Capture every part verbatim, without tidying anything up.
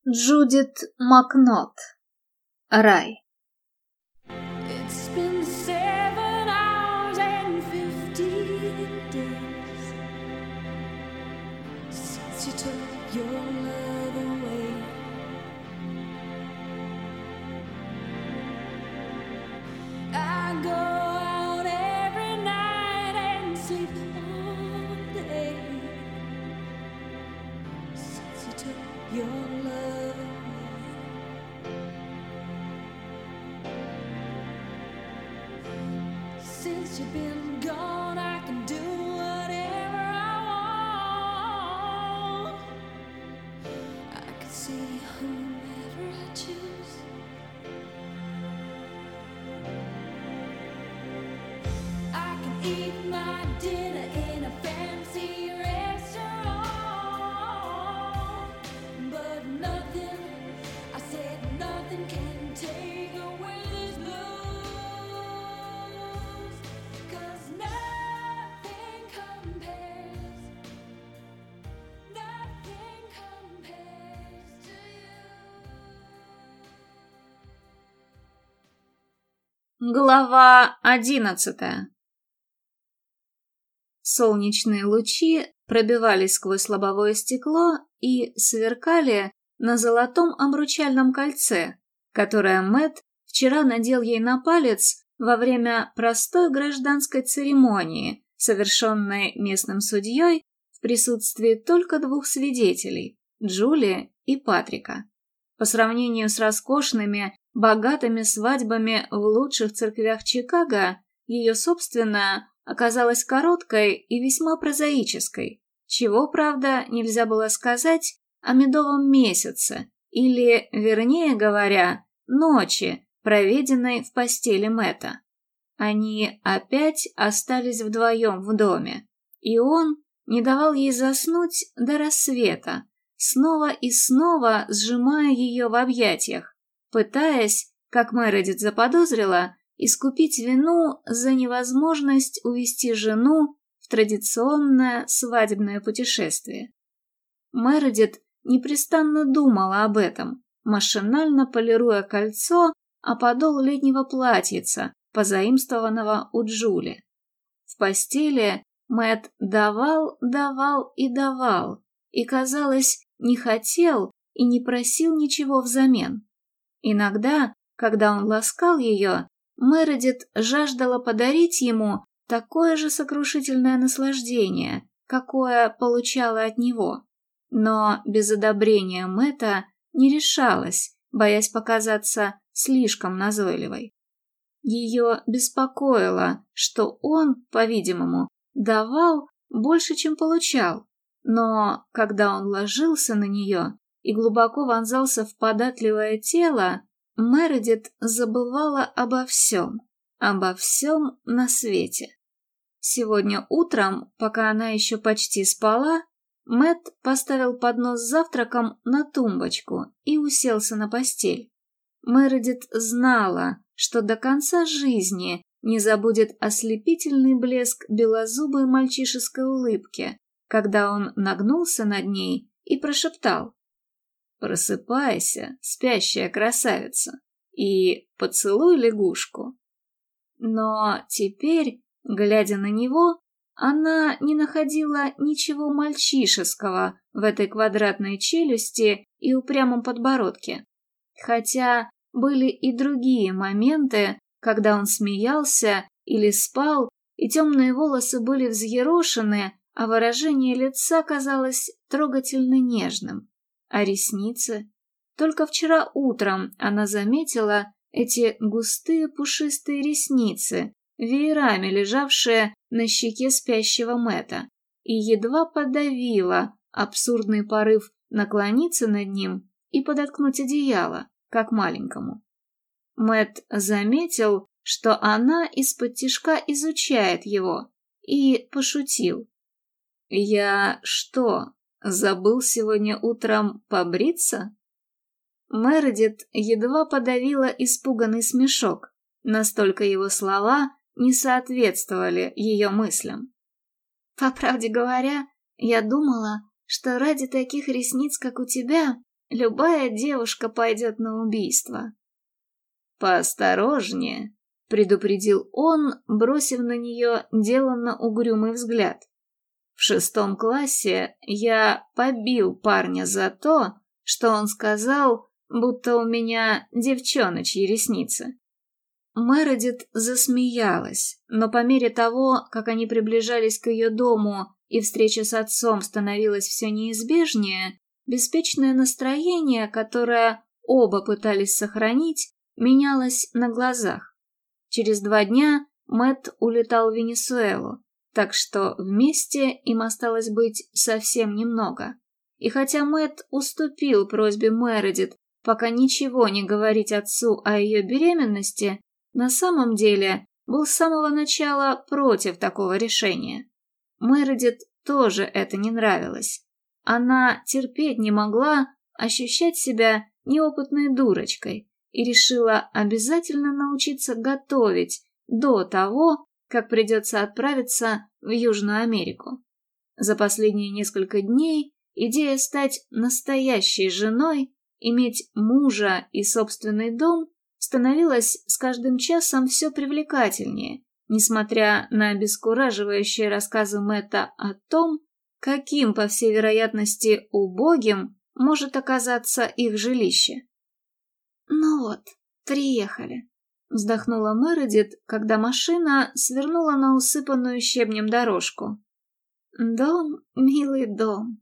Джудит Макнот. Рай. It's been seven hours and fifteen days since you took your love away. I go out every night and sleep all day since you took your love away. Since you've been gone, I can do whatever I want. I can see whomever I choose. I can eat my dinner in a fancy restaurant, but nothing, I said nothing can take away this blues. Глава одиннадцатая. Солнечные лучи пробивались сквозь лобовое стекло и сверкали на золотом обручальном кольце, которое Мэтт вчера надел ей на палец во время простой гражданской церемонии, совершенной местным судьей в присутствии только двух свидетелей – Джули и Патрика. По сравнению с роскошными, богатыми свадьбами в лучших церквях Чикаго, ее собственная оказалась короткой и весьма прозаической, чего, правда, нельзя было сказать о медовом месяце, или, вернее говоря, ночи, проведенной в постели Мэтта. Они опять остались вдвоем в доме, и он не давал ей заснуть до рассвета, снова и снова сжимая ее в объятиях, пытаясь, как Мередит заподозрила, искупить вину за невозможность увести жену в традиционное свадебное путешествие. Мередит непрестанно думала об этом, машинально полируя кольцо о подол летнего платьица, позаимствованного у Джули. В постели Мэтт давал, давал и давал, и, казалось, не хотел и не просил ничего взамен. Иногда, когда он ласкал ее, Мередит жаждала подарить ему такое же сокрушительное наслаждение, какое получала от него, но без одобрения Мэтта не решалась, боясь показаться слишком назойливой. Ее беспокоило, что он, по-видимому, давал больше, чем получал, но когда он ложился на нее и глубоко вонзался в податливое тело, Мередит забывала обо всем, обо всем на свете. Сегодня утром, пока она еще почти спала, Мэтт поставил поднос с завтраком на тумбочку и уселся на постель. Мередит знала, что до конца жизни не забудет ослепительный блеск белозубой мальчишеской улыбки, когда он нагнулся над ней и прошептал: «Просыпайся, спящая красавица, и поцелуй лягушку». Но теперь, глядя на него, она не находила ничего мальчишеского в этой квадратной челюсти и упрямом подбородке, хотя были и другие моменты, когда он смеялся или спал, и темные волосы были взъерошены, а выражение лица казалось трогательно нежным. А ресницы? Только вчера утром она заметила эти густые пушистые ресницы, веерами лежавшие на щеке спящего Мэтта, и едва подавила абсурдный порыв наклониться над ним и подоткнуть одеяло, как маленькому. Мэтт заметил, что она из-под-тишка изучает его, и пошутил: «Я что, забыл сегодня утром побриться?» Мередит едва подавила испуганный смешок, настолько его слова не соответствовали ее мыслям. «По правде говоря, я думала, что ради таких ресниц, как у тебя, любая девушка пойдет на убийство. «Поосторожнее», — предупредил он, бросив на нее деланно угрюмый взгляд. «В шестом классе я побил парня за то, что он сказал, будто у меня девчоночьи ресницы». Мередит засмеялась, но по мере того, как они приближались к ее дому и встреча с отцом становилась все неизбежнее, беспечное настроение, которое оба пытались сохранить, менялось на глазах. Через два дня Мэтт улетал в Венесуэлу, так что вместе им осталось быть совсем немного. И хотя Мэтт уступил просьбе Мередит пока ничего не говорить отцу о ее беременности, на самом деле был с самого начала против такого решения. Мередит тоже это не нравилось. Она терпеть не могла ощущать себя неопытной дурочкой и решила обязательно научиться готовить до того, как придется отправиться в Южную Америку. За последние несколько дней идея стать настоящей женой, иметь мужа и собственный дом становилась с каждым часом все привлекательнее, несмотря на обескураживающие рассказы Мэтта о том, каким, по всей вероятности, убогим может оказаться их жилище. «Ну вот, приехали», — вздохнула Мередит, когда машина свернула на усыпанную щебнем дорожку. «Дом, милый дом».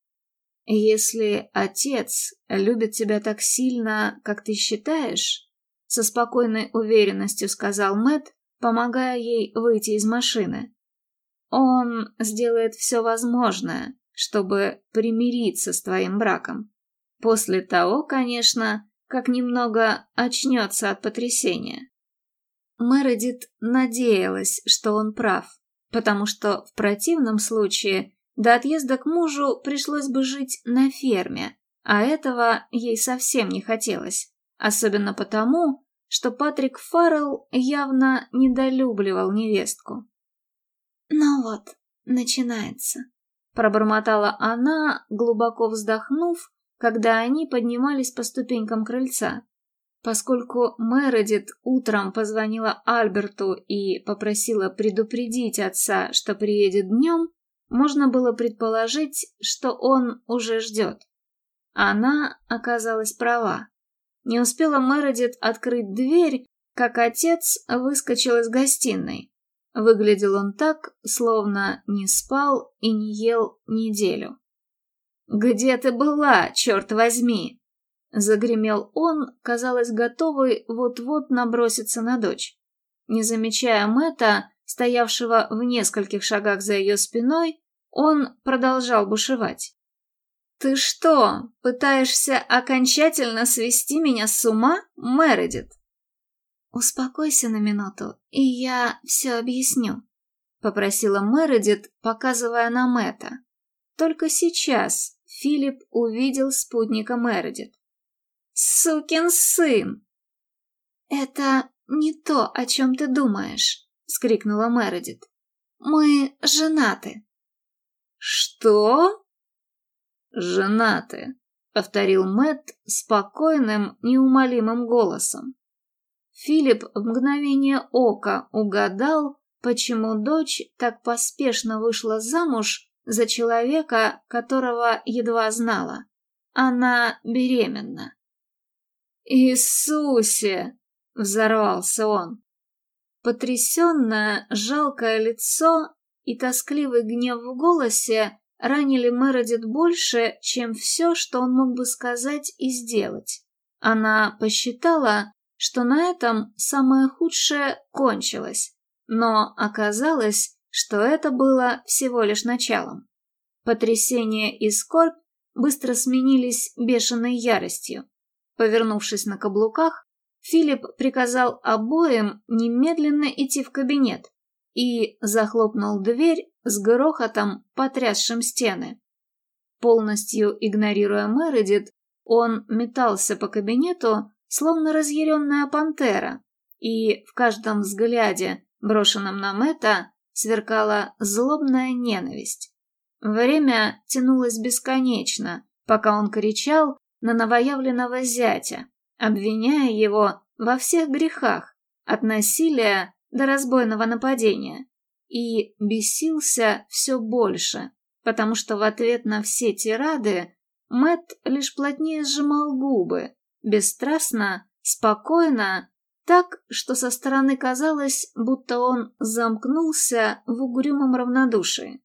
«Если отец любит тебя так сильно, как ты считаешь», — со спокойной уверенностью сказал Мэтт, помогая ей выйти из машины, «он сделает все возможное, чтобы примириться с твоим браком. После того, конечно, как немного очнется от потрясения». Мередит надеялась, что он прав, потому что в противном случае до отъезда к мужу пришлось бы жить на ферме, а этого ей совсем не хотелось, особенно потому, что Патрик Фаррелл явно недолюбливал невестку. «Ну вот, начинается», — пробормотала она, глубоко вздохнув, когда они поднимались по ступенькам крыльца. Поскольку Мередит утром позвонила Альберту и попросила предупредить отца, что приедет днем, можно было предположить, что он уже ждет. Она оказалась права. Не успела Мередит открыть дверь, как отец выскочил из гостиной. Выглядел он так, словно не спал и не ел неделю. «Где ты была, черт возьми?» Загремел он, казалось, готовый вот-вот наброситься на дочь. Не замечая Мэтта, стоявшего в нескольких шагах за ее спиной, он продолжал бушевать. «Ты что, пытаешься окончательно свести меня с ума, Мередит?» «Успокойся на минуту, и я все объясню», — попросила Мередит, показывая на Мэтта. Только сейчас Филипп увидел спутника Мередит. «Сукин сын!» «Это не то, о чем ты думаешь», — вскрикнула Мередит. «Мы женаты». «Что?» «Женаты», — повторил Мэтт спокойным, неумолимым голосом. Филипп в мгновение ока угадал, почему дочь так поспешно вышла замуж за человека, которого едва знала. Она беременна. «Иисусе!» — взорвался он. Потрясенное, жалкое лицо и тоскливый гнев в голосе ранили Мередит больше, чем все, что он мог бы сказать и сделать. Она посчитала, что на этом самое худшее кончилось, но оказалось, что это было всего лишь началом. Потрясение и скорбь быстро сменились бешеной яростью. Повернувшись на каблуках, Филипп приказал обоим немедленно идти в кабинет и захлопнул дверь с грохотом, потрясшим стены. Полностью игнорируя Мередит, он метался по кабинету, словно разъяренная пантера, и в каждом взгляде, брошенном на Мэтта, сверкала злобная ненависть. Время тянулось бесконечно, пока он кричал, на новоявленного зятя, обвиняя его во всех грехах, от насилия до разбойного нападения, и бесился все больше, потому что в ответ на все тирады Мэтт лишь плотнее сжимал губы, бесстрастно, спокойно, так, что со стороны казалось, будто он замкнулся в угрюмом равнодушии.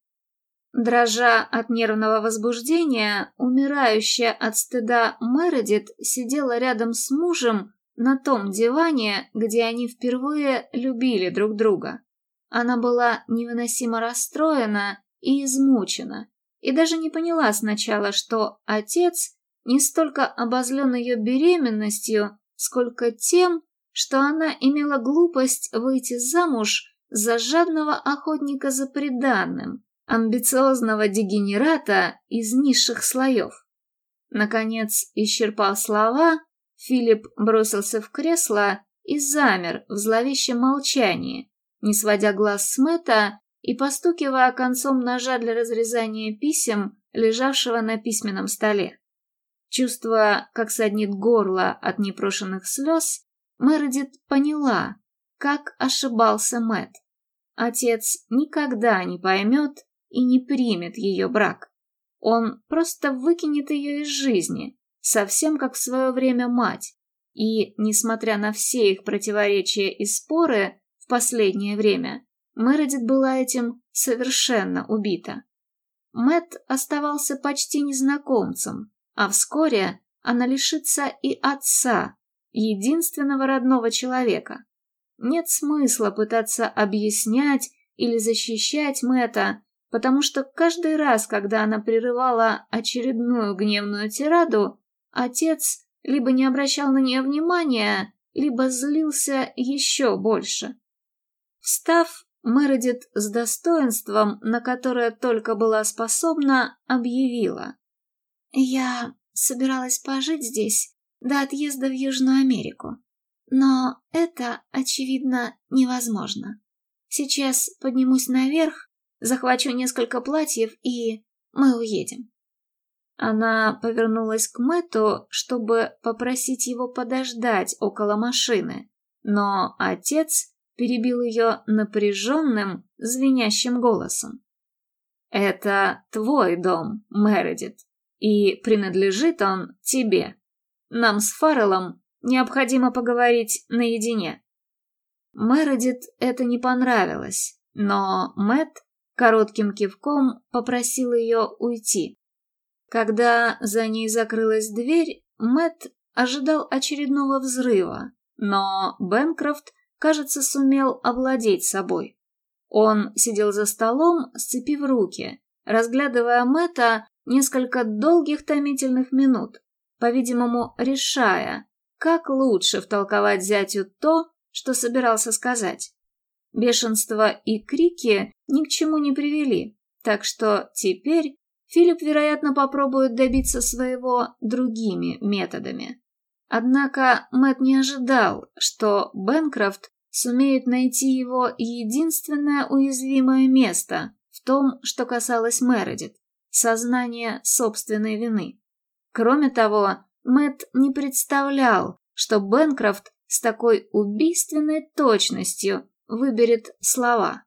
Дрожа от нервного возбуждения, умирающая от стыда Мередит сидела рядом с мужем на том диване, где они впервые любили друг друга. Она была невыносимо расстроена и измучена, и даже не поняла сначала, что отец не столько обозлен ее беременностью, сколько тем, что она имела глупость выйти замуж за жадного охотника за приданным, амбициозного дегенерата из низших слоев. Наконец, исчерпав слова, Филипп бросился в кресло и замер в зловещем молчании, не сводя глаз с Мэтта и постукивая концом ножа для разрезания писем, лежавшего на письменном столе. Чувствуя, как саднит горло от непрошенных слез, Мередит поняла, как ошибался Мэтт. Отец никогда не поймет и не примет ее брак. Он просто выкинет ее из жизни, совсем как в свое время мать. И, несмотря на все их противоречия и споры в последнее время, Мередит была этим совершенно убита. Мэтт оставался почти незнакомцем, а вскоре она лишится и отца, единственного родного человека. Нет смысла пытаться объяснять или защищать Мэтта, потому что каждый раз, когда она прерывала очередную гневную тираду, отец либо не обращал на нее внимания, либо злился еще больше. Встав, Мередит с достоинством, на которое только была способна, объявила: «Я собиралась пожить здесь до отъезда в Южную Америку, но это, очевидно, невозможно. Сейчас поднимусь наверх, захвачу несколько платьев, и мы уедем». Она повернулась к Мэтту, чтобы попросить его подождать около машины, но отец перебил ее напряженным, звенящим голосом. «Это твой дом, Мередит, и принадлежит он тебе. Нам с Фарреллом необходимо поговорить наедине». Мередит это не понравилось, но Мэтт коротким кивком попросил ее уйти. Когда за ней закрылась дверь, Мэтт ожидал очередного взрыва, но Бенкрофт, кажется, сумел овладеть собой. Он сидел за столом, сцепив руки, разглядывая Мэтта несколько долгих томительных минут, по-видимому, решая, как лучше втолковать зятю то, что собирался сказать. Бешенство и крики ни к чему не привели, так что теперь Филипп, вероятно, попробует добиться своего другими методами. Однако Мэтт не ожидал, что Бенкрофт сумеет найти его единственное уязвимое место в том, что касалось Мередит – сознание собственной вины. Кроме того, Мэтт не представлял, что Бенкрофт с такой убийственной точностью выберет слова.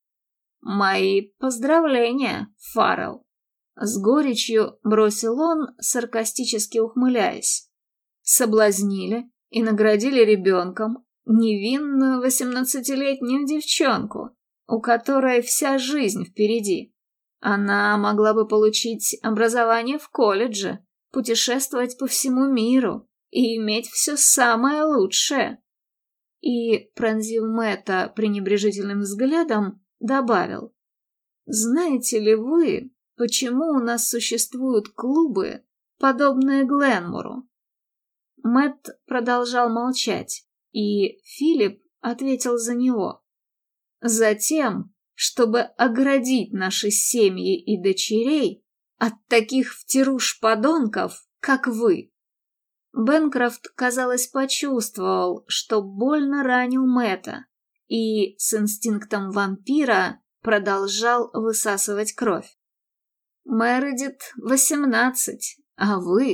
«Мои поздравления, Фаррелл!» С горечью бросил он, саркастически ухмыляясь. «Соблазнили и наградили ребенком невинную восемнадцатилетнюю девчонку, у которой вся жизнь впереди. Она могла бы получить образование в колледже, путешествовать по всему миру и иметь все самое лучшее». И, пронзив Мэтта пренебрежительным взглядом, добавил: «Знаете ли вы, почему у нас существуют клубы, подобные Гленмору?» Мэтт продолжал молчать, и Филипп ответил за него: «Затем, чтобы оградить наши семьи и дочерей от таких втируш-подонков, как вы». Бенкрофт, казалось, почувствовал, что больно ранил Мэтта, и с инстинктом вампира продолжал высасывать кровь. «Мередит восемнадцать, а вы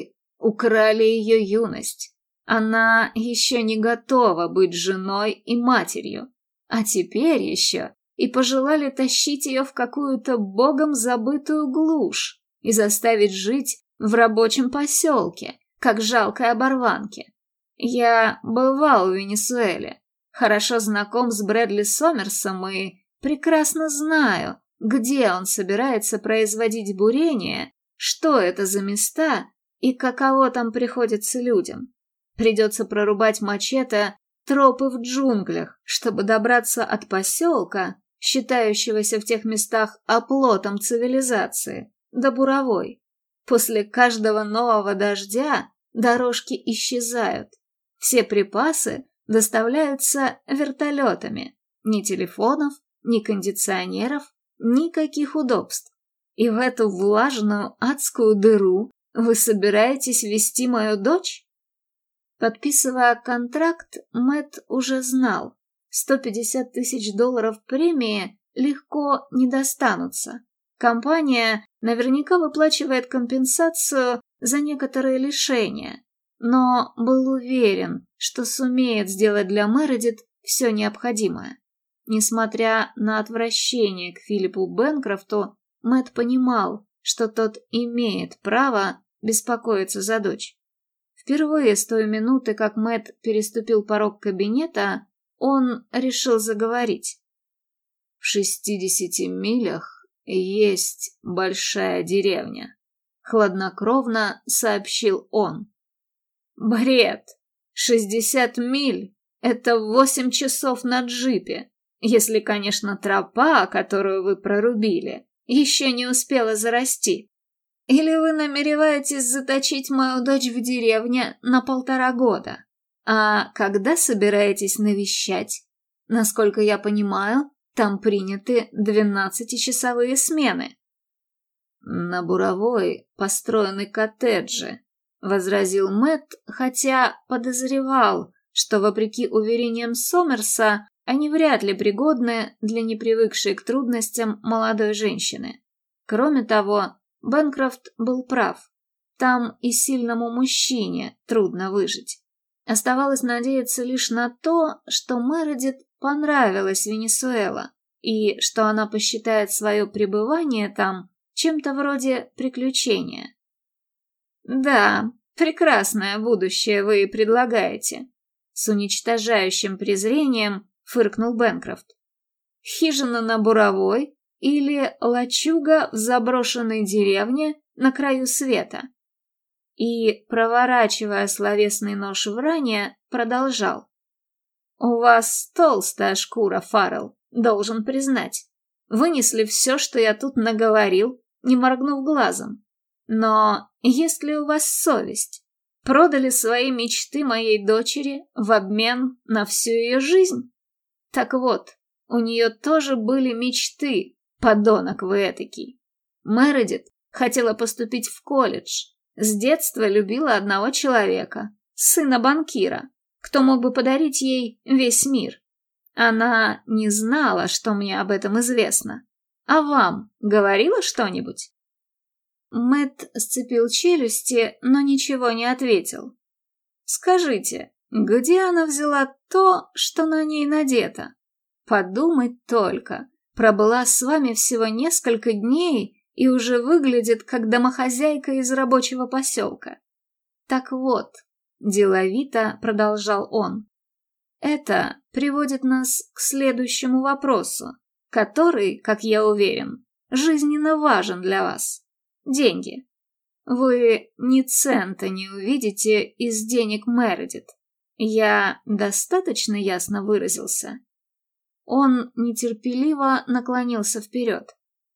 украли ее юность. Она еще не готова быть женой и матерью. А теперь еще и пожелали тащить ее в какую-то богом забытую глушь и заставить жить в рабочем поселке, как жалкой оборванке. Я бывал в Венесуэле, хорошо знаком с Брэдли Сомерсом и прекрасно знаю, где он собирается производить бурение, что это за места и каково там приходится людям. Придется прорубать мачете тропы в джунглях, чтобы добраться от поселка, считающегося в тех местах оплотом цивилизации, до буровой. После каждого нового дождя дорожки исчезают. Все припасы доставляются вертолетами. Ни телефонов, ни кондиционеров, никаких удобств. И в эту влажную адскую дыру вы собираетесь везти мою дочь? Подписывая контракт, Мэтт уже знал, сто пятьдесят тысяч долларов премии легко не достанутся. Компания наверняка выплачивает компенсацию за некоторые лишения, но был уверен, что сумеет сделать для Мередит все необходимое. Несмотря на отвращение к Филиппу Бэнкрофту, Мэтт понимал, что тот имеет право беспокоиться за дочь. Впервые с той минуты, как Мэтт переступил порог кабинета, он решил заговорить. «В шестидесяти милях есть большая деревня», — хладнокровно сообщил он. «Бред! Шестьдесят миль — это восемь часов на джипе, если, конечно, тропа, которую вы прорубили, еще не успела зарасти. Или вы намереваетесь заточить мою дочь в деревне на полтора года? А когда собираетесь навещать? Насколько я понимаю, там приняты двенадцатичасовые смены». «На Буровой построены коттеджи», — возразил Мэтт, хотя подозревал, что, вопреки уверениям Сомерса, они вряд ли пригодны для непривыкшей к трудностям молодой женщины. Кроме того, Бэнкрофт был прав. Там и сильному мужчине трудно выжить. Оставалось надеяться лишь на то, что Мередит понравилась Венесуэла, и что она посчитает свое пребывание там чем-то вроде приключения. «Да, прекрасное будущее вы предлагаете», — с уничтожающим презрением фыркнул Бэнкрофт. «Хижина на Буровой или лачуга в заброшенной деревне на краю света?» И, проворачивая словесный нож в ране, продолжал. «У вас толстая шкура, Фаррелл, должен признать. Вынесли все, что я тут наговорил, не моргнув глазом. Но есть ли у вас совесть? Продали свои мечты моей дочери в обмен на всю ее жизнь? Так вот, у нее тоже были мечты, подонок вы этакий. Мередит хотела поступить в колледж. С детства любила одного человека, сына банкира, кто мог бы подарить ей весь мир. Она не знала, что мне об этом известно. А вам говорила что-нибудь?» Мэтт сцепил челюсти, но ничего не ответил. «Скажите, где она взяла то, что на ней надето? Подумать только, пробыла с вами всего несколько дней и уже выглядит как домохозяйка из рабочего поселка. Так вот», — деловито продолжал он, — «это приводит нас к следующему вопросу, который, как я уверен, жизненно важен для вас. Деньги. Вы ни цента не увидите из денег Мередит. Я достаточно ясно выразился?» Он нетерпеливо наклонился вперед.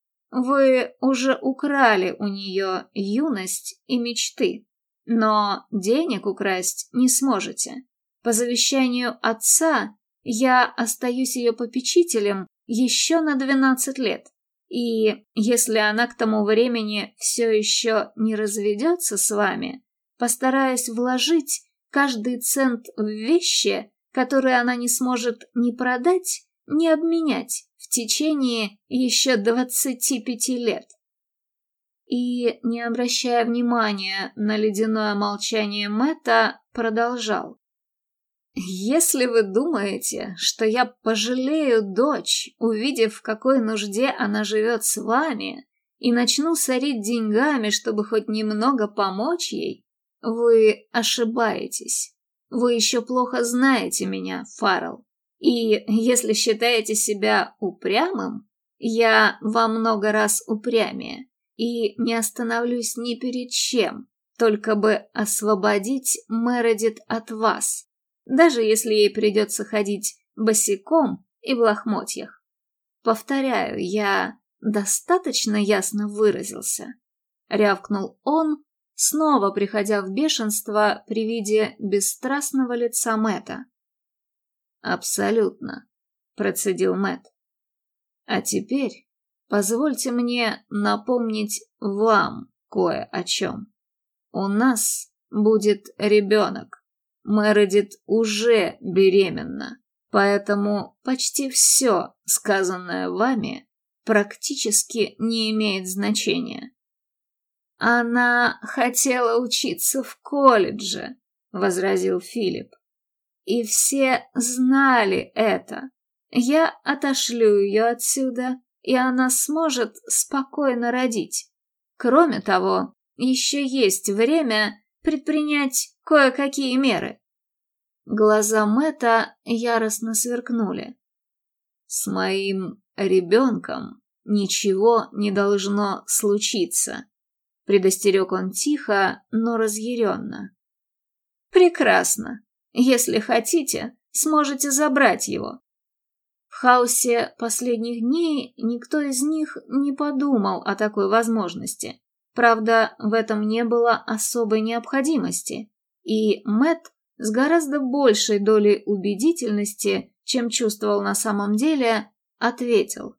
«Вы уже украли у нее юность и мечты, но денег украсть не сможете. По завещанию отца я остаюсь ее попечителем еще на двенадцать лет, и если она к тому времени все еще не разведется с вами, постараюсь вложить каждый цент в вещи, которые она не сможет ни продать, ни обменять в течение еще двадцати пяти лет». и, не обращая внимания на ледяное молчание Мэтта, продолжал. «Если вы думаете, что я пожалею дочь, увидев, в какой нужде она живет с вами, и начну сорить деньгами, чтобы хоть немного помочь ей, вы ошибаетесь. Вы еще плохо знаете меня, Фаррелл, и если считаете себя упрямым, я во много раз упрямее, и не остановлюсь ни перед чем, только бы освободить Мередит от вас, даже если ей придется ходить босиком и в лохмотьях. Повторяю, я достаточно ясно выразился?» — рявкнул он, снова приходя в бешенство при виде бесстрастного лица Мэтта. «Абсолютно», — процедил Мэтт. «А теперь позвольте мне напомнить вам кое о чем. У нас будет ребенок. Мередит уже беременна, поэтому почти все, сказанное вами, практически не имеет значения». «Она хотела учиться в колледже», — возразил Филипп. «И все знали это. Я отошлю ее отсюда, и она сможет спокойно родить. Кроме того, еще есть время предпринять кое-какие меры». Глаза Мэтта яростно сверкнули. «С моим ребенком ничего не должно случиться», — предостерег он тихо, но разъяренно. «Прекрасно. Если хотите, сможете забрать его». В хаосе последних дней никто из них не подумал о такой возможности. Правда, в этом не было особой необходимости, и Мэтт с гораздо большей долей убедительности, чем чувствовал на самом деле, ответил.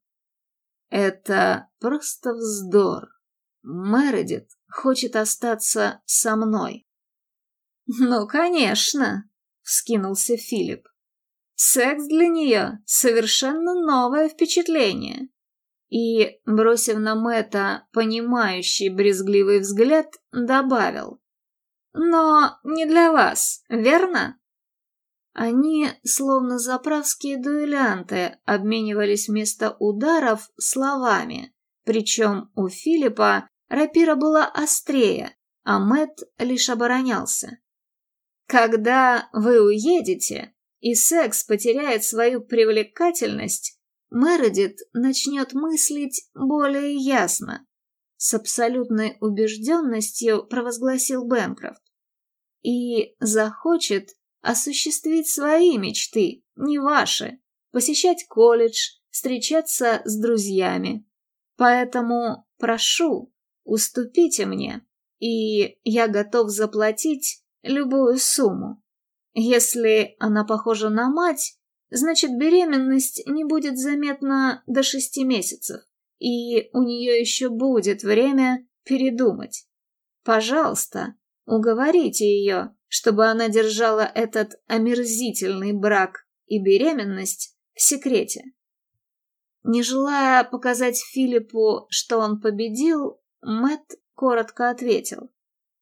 «Это просто вздор. Мередит хочет остаться со мной». «Ну, конечно», — вскинулся Филипп. «Секс для нее — совершенно новое впечатление». И, бросив на Мэтта понимающий брезгливый взгляд, добавил. «Но не для вас, верно?» Они, словно заправские дуэлянты, обменивались вместо ударов словами, причем у Филиппа рапира была острее, а Мэтт лишь оборонялся. «Когда вы уедете, и секс потеряет свою привлекательность, Мередит начнет мыслить более ясно», — с абсолютной убежденностью провозгласил Бэнкрофт. «И захочет осуществить свои мечты, не ваши, посещать колледж, встречаться с друзьями. Поэтому прошу, уступите мне, и я готов заплатить любую сумму. Если она похожа на мать, значит, беременность не будет заметна до шести месяцев, и у нее еще будет время передумать. Пожалуйста, уговорите ее, чтобы она держала этот омерзительный брак и беременность в секрете». Не желая показать Филиппу, что он победил, Мэтт коротко ответил.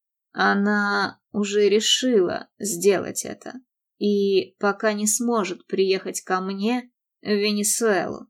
«Она уже решила сделать это, и пока не сможет приехать ко мне в Венесуэлу».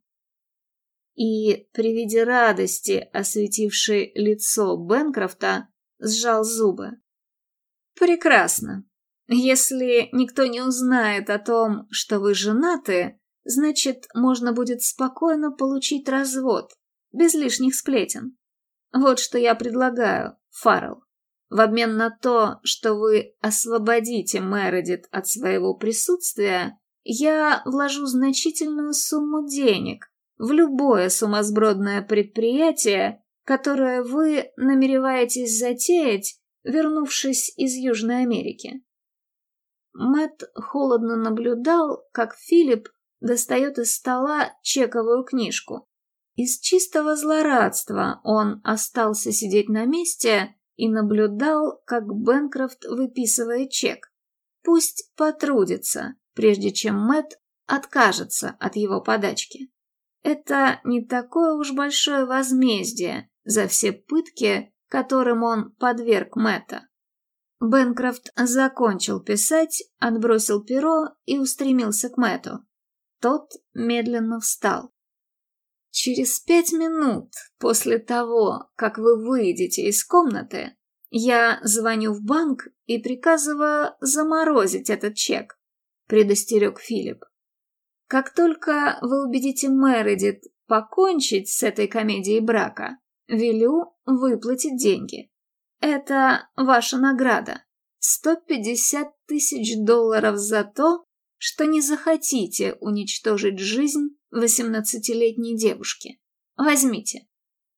И при виде радости, осветившей лицо Бэнкрофта, сжал зубы. «Прекрасно. Если никто не узнает о том, что вы женаты, значит, можно будет спокойно получить развод, без лишних сплетен. Вот что я предлагаю, Фаррелл. В обмен на то, что вы освободите Мередит от своего присутствия, я вложу значительную сумму денег в любое сумасбродное предприятие, которое вы намереваетесь затеять, вернувшись из Южной Америки». Мэтт холодно наблюдал, как Филипп достает из стола чековую книжку. Из чистого злорадства он остался сидеть на месте и наблюдал, как Бэнкрофт выписывает чек. Пусть потрудится, прежде чем Мэтт откажется от его подачки. Это не такое уж большое возмездие за все пытки, которым он подверг Мэтта. Бэнкрофт закончил писать, отбросил перо и устремился к Мэтту. Тот медленно встал. «Через пять минут после того, как вы выйдете из комнаты, я звоню в банк и приказываю заморозить этот чек», — предостерег Филипп. «Как только вы убедите Мередит покончить с этой комедией брака, велю выплатить деньги. Это ваша награда. сто пятьдесят тысяч долларов за то, что не захотите уничтожить жизнь восемнадцатилетней девушки. Возьмите».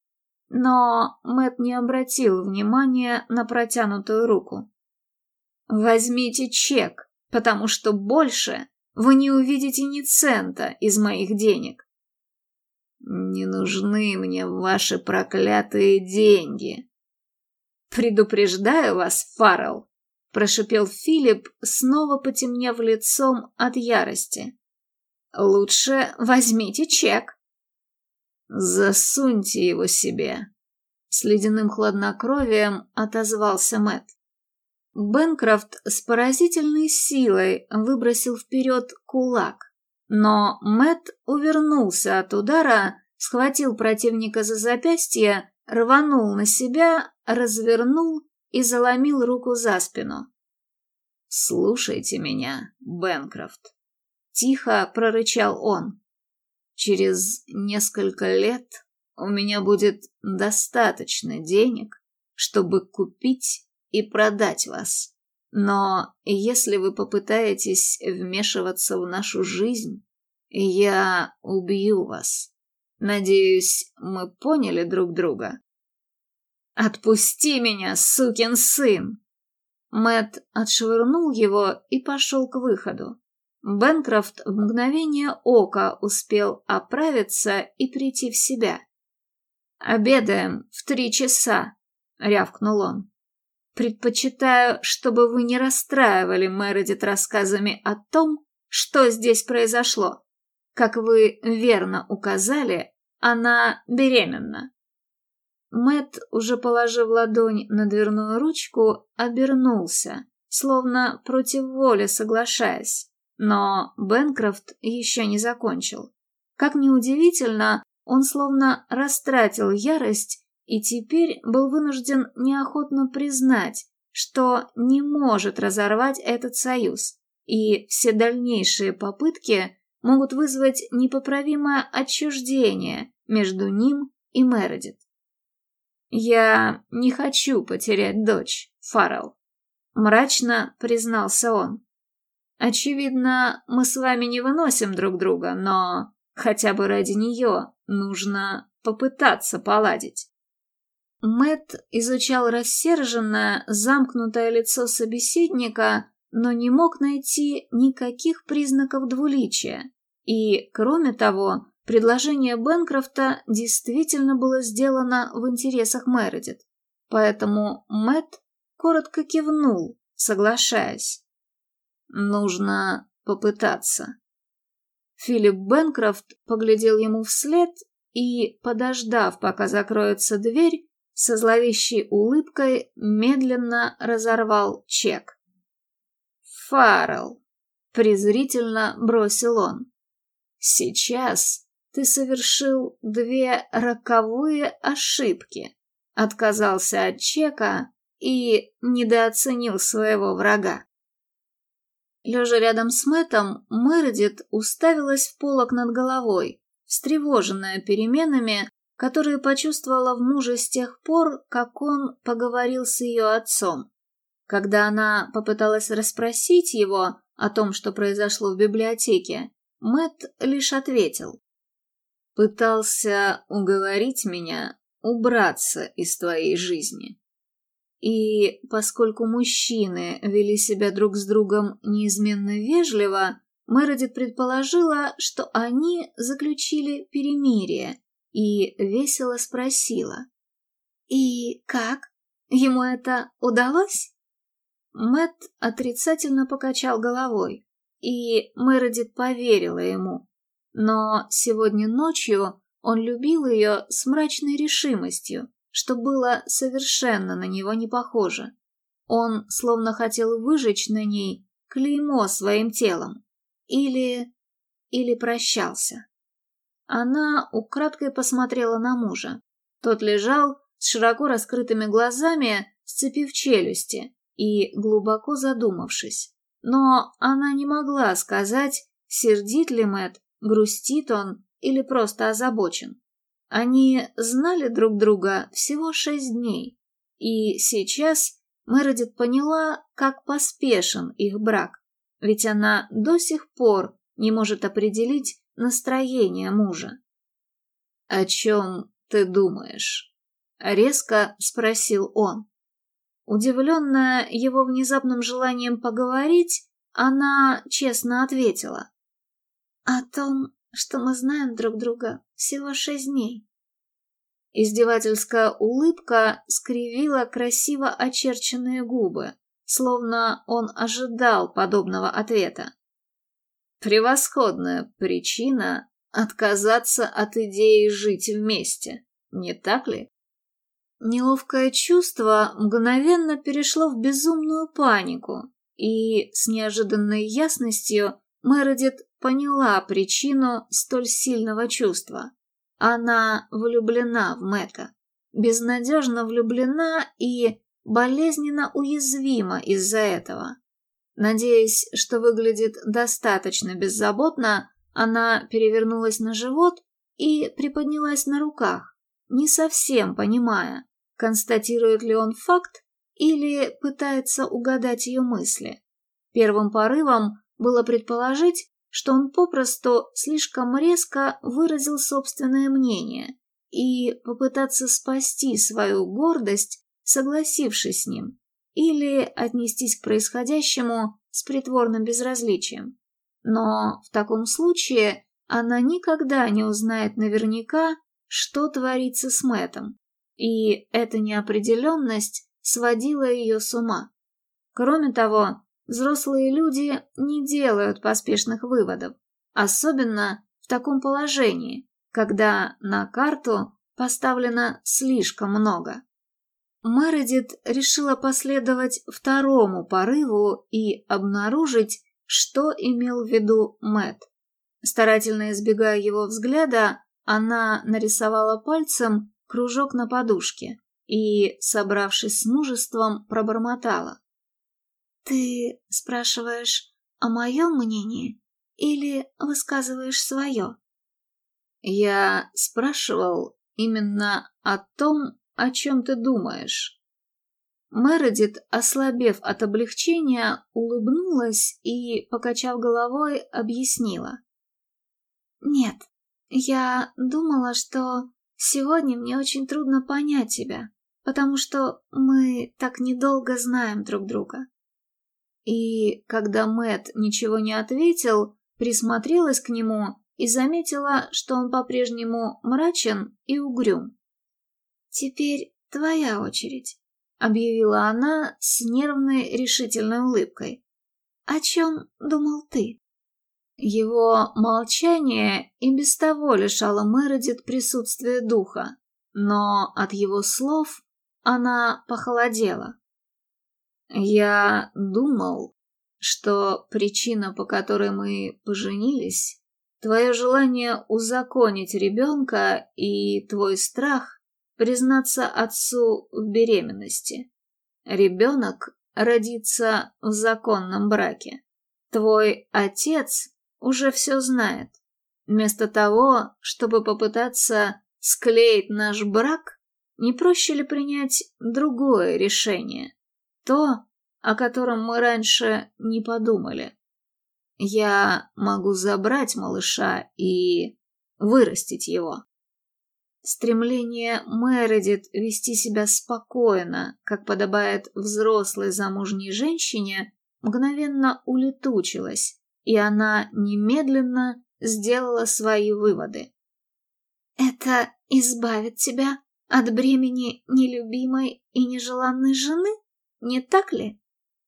Но Мэтт не обратил внимания на протянутую руку. «Возьмите чек, потому что больше вы не увидите ни цента из моих денег». «Не нужны мне ваши проклятые деньги». «Предупреждаю вас, Фаррелл», — прошипел Филипп, снова потемнев лицом от ярости. «Лучше возьмите чек». «Засуньте его себе», — с ледяным хладнокровием отозвался Мэтт. Бэнкрофт с поразительной силой выбросил вперед кулак, но Мэтт увернулся от удара, схватил противника за запястье, рванул на себя, развернул и заломил руку за спину. «Слушайте меня, Бэнкрофт», — тихо прорычал он. «Через несколько лет у меня будет достаточно денег, чтобы купить и продать вас. Но если вы попытаетесь вмешиваться в нашу жизнь, я убью вас. Надеюсь, мы поняли друг друга?» «Отпусти меня, сукин сын!» Мэтт отшвырнул его и пошел к выходу. Бэнкрофт в мгновение ока успел оправиться и прийти в себя. «Обедаем в три часа», — рявкнул он. «Предпочитаю, чтобы вы не расстраивали Мередит рассказами о том, что здесь произошло. Как вы верно указали, она беременна». Мэтт, уже положив ладонь на дверную ручку, обернулся, словно против воли соглашаясь. Но Бэнкрофт еще не закончил. Как ни удивительно, он словно растратил ярость и теперь был вынужден неохотно признать, что не может разорвать этот союз, и все дальнейшие попытки могут вызвать непоправимое отчуждение между ним и Мередит. «Я не хочу потерять дочь, Фаррелл», — мрачно признался он. «Очевидно, мы с вами не выносим друг друга, но хотя бы ради нее нужно попытаться поладить». Мэтт изучал рассерженное, замкнутое лицо собеседника, но не мог найти никаких признаков двуличия. И, кроме того, предложение Бэнкрофта действительно было сделано в интересах Мередит. Поэтому Мэтт коротко кивнул, соглашаясь. «Нужно попытаться». Филипп Бэнкрофт поглядел ему вслед и, подождав, пока закроется дверь, со зловещей улыбкой медленно разорвал чек. «Фаррелл», — презрительно бросил он, — «сейчас ты совершил две роковые ошибки, отказался от чека и недооценил своего врага». Лежа рядом с Мэттом, Мередит уставилась в полок над головой, встревоженная переменами, которые почувствовала в муже с тех пор, как он поговорил с ее отцом. Когда она попыталась расспросить его о том, что произошло в библиотеке, Мэтт лишь ответил: «Пытался уговорить меня убраться из твоей жизни». И поскольку мужчины вели себя друг с другом неизменно вежливо, Мередит предположила, что они заключили перемирие, и весело спросила: «И как? Ему это удалось?» Мэтт отрицательно покачал головой, и Мередит поверила ему. Но сегодня ночью он любил ее с мрачной решимостью, что было совершенно на него не похоже. Он словно хотел выжечь на ней клеймо своим телом. Или... или прощался. Она украдкой посмотрела на мужа. Тот лежал с широко раскрытыми глазами, сцепив челюсти и глубоко задумавшись. Но она не могла сказать, сердит ли Мэтт, грустит он или просто озабочен. Они знали друг друга всего шесть дней, и сейчас Мередит поняла, как поспешен их брак, ведь она до сих пор не может определить настроение мужа. «О чем ты думаешь?» — резко спросил он. Удивленная его внезапным желанием поговорить, она честно ответила. «О том, что мы знаем друг друга всего шесть дней». Издевательская улыбка скривила красиво очерченные губы, словно он ожидал подобного ответа. Превосходная причина отказаться от идеи жить вместе, не так ли? Неловкое чувство мгновенно перешло в безумную панику, и с неожиданной ясностью Мередит поняла причину столь сильного чувства. Она влюблена в Мэтта, безнадежно влюблена и болезненно уязвима из-за этого. Надеясь, что выглядит достаточно беззаботно, она перевернулась на живот и приподнялась на руках, не совсем понимая, констатирует ли он факт или пытается угадать ее мысли. Первым порывом было предположить, что он попросту слишком резко выразил собственное мнение и попытаться спасти свою гордость, согласившись с ним, или отнестись к происходящему с притворным безразличием. Но в таком случае она никогда не узнает наверняка, что творится с Мэттом, и эта неопределенность сводила ее с ума. Кроме того, взрослые люди не делают поспешных выводов, особенно в таком положении, когда на карту поставлено слишком много. Мередит решила последовать второму порыву и обнаружить, что имел в виду Мэтт. Старательно избегая его взгляда, она нарисовала пальцем кружок на подушке и, собравшись с мужеством, пробормотала. «Ты спрашиваешь о моем мнении или высказываешь свое?» «Я спрашивал именно о том, о чем ты думаешь». Мередит, ослабев от облегчения, улыбнулась и, покачав головой, объяснила. «Нет, я думала, что сегодня мне очень трудно понять тебя, потому что мы так недолго знаем друг друга». И, когда Мэтт ничего не ответил, присмотрелась к нему и заметила, что он по-прежнему мрачен и угрюм. «Теперь твоя очередь», — объявила она с нервной решительной улыбкой. «О чем думал ты?» Его молчание и без того лишало Мередит присутствия духа, но от его слов она похолодела. «Я думал, что причина, по которой мы поженились, твое желание узаконить ребенка и твой страх признаться отцу в беременности. Ребенок родится в законном браке. Твой отец уже все знает. Вместо того, чтобы попытаться склеить наш брак, не проще ли принять другое решение? То, о котором мы раньше не подумали. Я могу забрать малыша и вырастить его». Стремление Мередит вести себя спокойно, как подобает взрослой замужней женщине, мгновенно улетучилось, и она немедленно сделала свои выводы. «Это избавит тебя от бремени нелюбимой и нежеланной жены, не так ли?»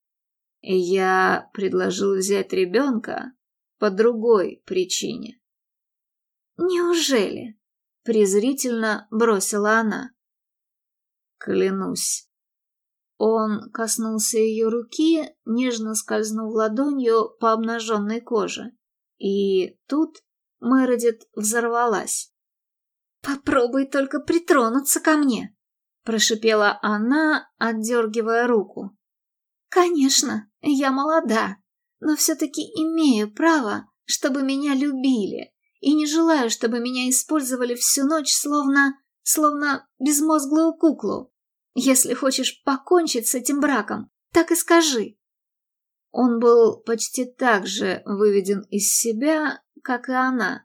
Я предложил взять ребенка по другой причине. «Неужели?» — презрительно бросила она. клянусь». Он коснулся ее руки, нежно скользнув ладонью по обнаженной коже. И тут Мередит взорвалась. «Попробуй только притронуться ко мне», — прошипела она, отдергивая руку. «Конечно, я молода, но все-таки имею право, чтобы меня любили, и не желаю, чтобы меня использовали всю ночь словно... словно безмозглую куклу. Если хочешь покончить с этим браком, так и скажи». Он был почти так же выведен из себя, как и она.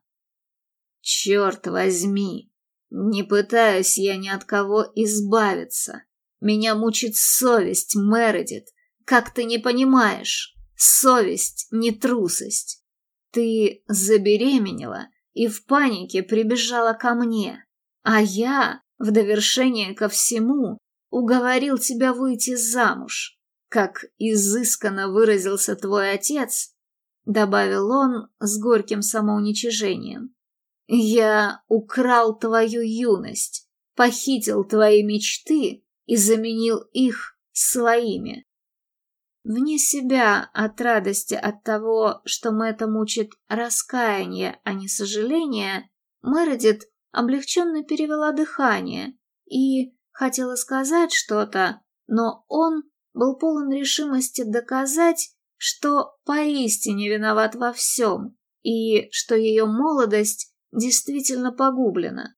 «Черт возьми, не пытаюсь я ни от кого избавиться. Меня мучит совесть, Мередит. Как ты не понимаешь? Совесть, не трусость. Ты забеременела и в панике прибежала ко мне, а я, в довершение ко всему, уговорил тебя выйти замуж. Как изысканно выразился твой отец», — добавил он с горьким самоуничижением. «Я украл твою юность, похитил твои мечты и заменил их своими». Вне себя от радости от того, что Мэтта мучит раскаяние, а не сожаление, Мередит облегченно перевела дыхание и хотела сказать что-то, но он был полон решимости доказать, что поистине виноват во всем и что ее молодость действительно погублена.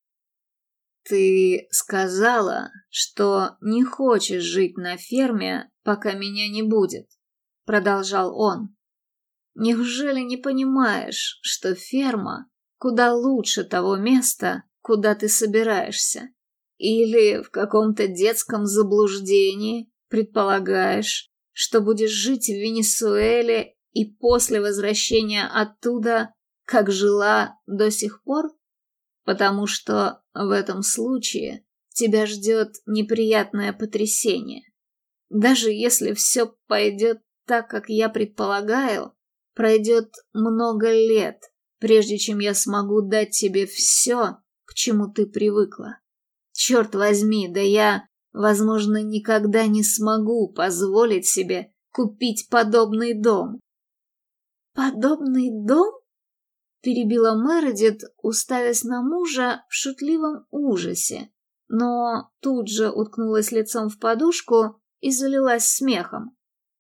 «Ты сказала, что не хочешь жить на ферме, пока меня не будет», — продолжал он. «Неужели не понимаешь, что ферма куда лучше того места, куда ты собираешься? Или в каком-то детском заблуждении предполагаешь, что будешь жить в Венесуэле и после возвращения оттуда, как жила до сих пор? Потому что в этом случае тебя ждет неприятное потрясение. Даже если все пойдет так, как я предполагаю, пройдет много лет, прежде чем я смогу дать тебе все, к чему ты привыкла. Черт возьми, да я, возможно, никогда не смогу позволить себе купить подобный дом». «Подобный дом?» — перебила Мередит, уставясь на мужа в шутливом ужасе, но тут же уткнулась лицом в подушку и залилась смехом.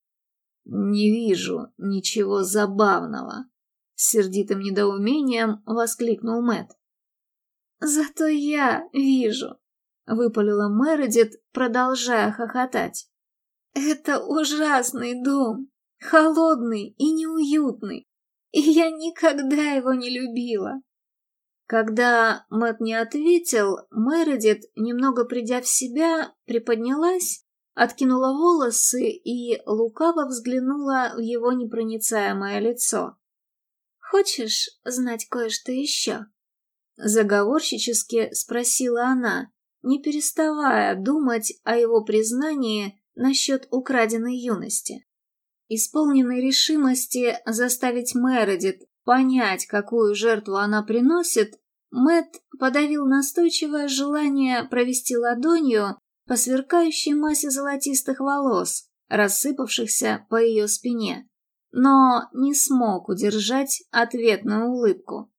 «Не вижу ничего забавного», — с сердитым недоумением воскликнул Мэтт. «Зато я вижу», — выпалила Мередит, продолжая хохотать. «Это ужасный дом, холодный и неуютный, и я никогда его не любила». Когда Мэтт не ответил, Мередит, немного придя в себя, приподнялась, откинула волосы и лукаво взглянула в его непроницаемое лицо. «Хочешь знать кое-что еще?» Заговорщически спросила она, не переставая думать о его признании насчет украденной юности. Исполненной решимости заставить Мередит понять, какую жертву она приносит, Мэтт подавил настойчивое желание провести ладонью по сверкающей массе золотистых волос, рассыпавшихся по ее спине, но не смог удержать ответную улыбку.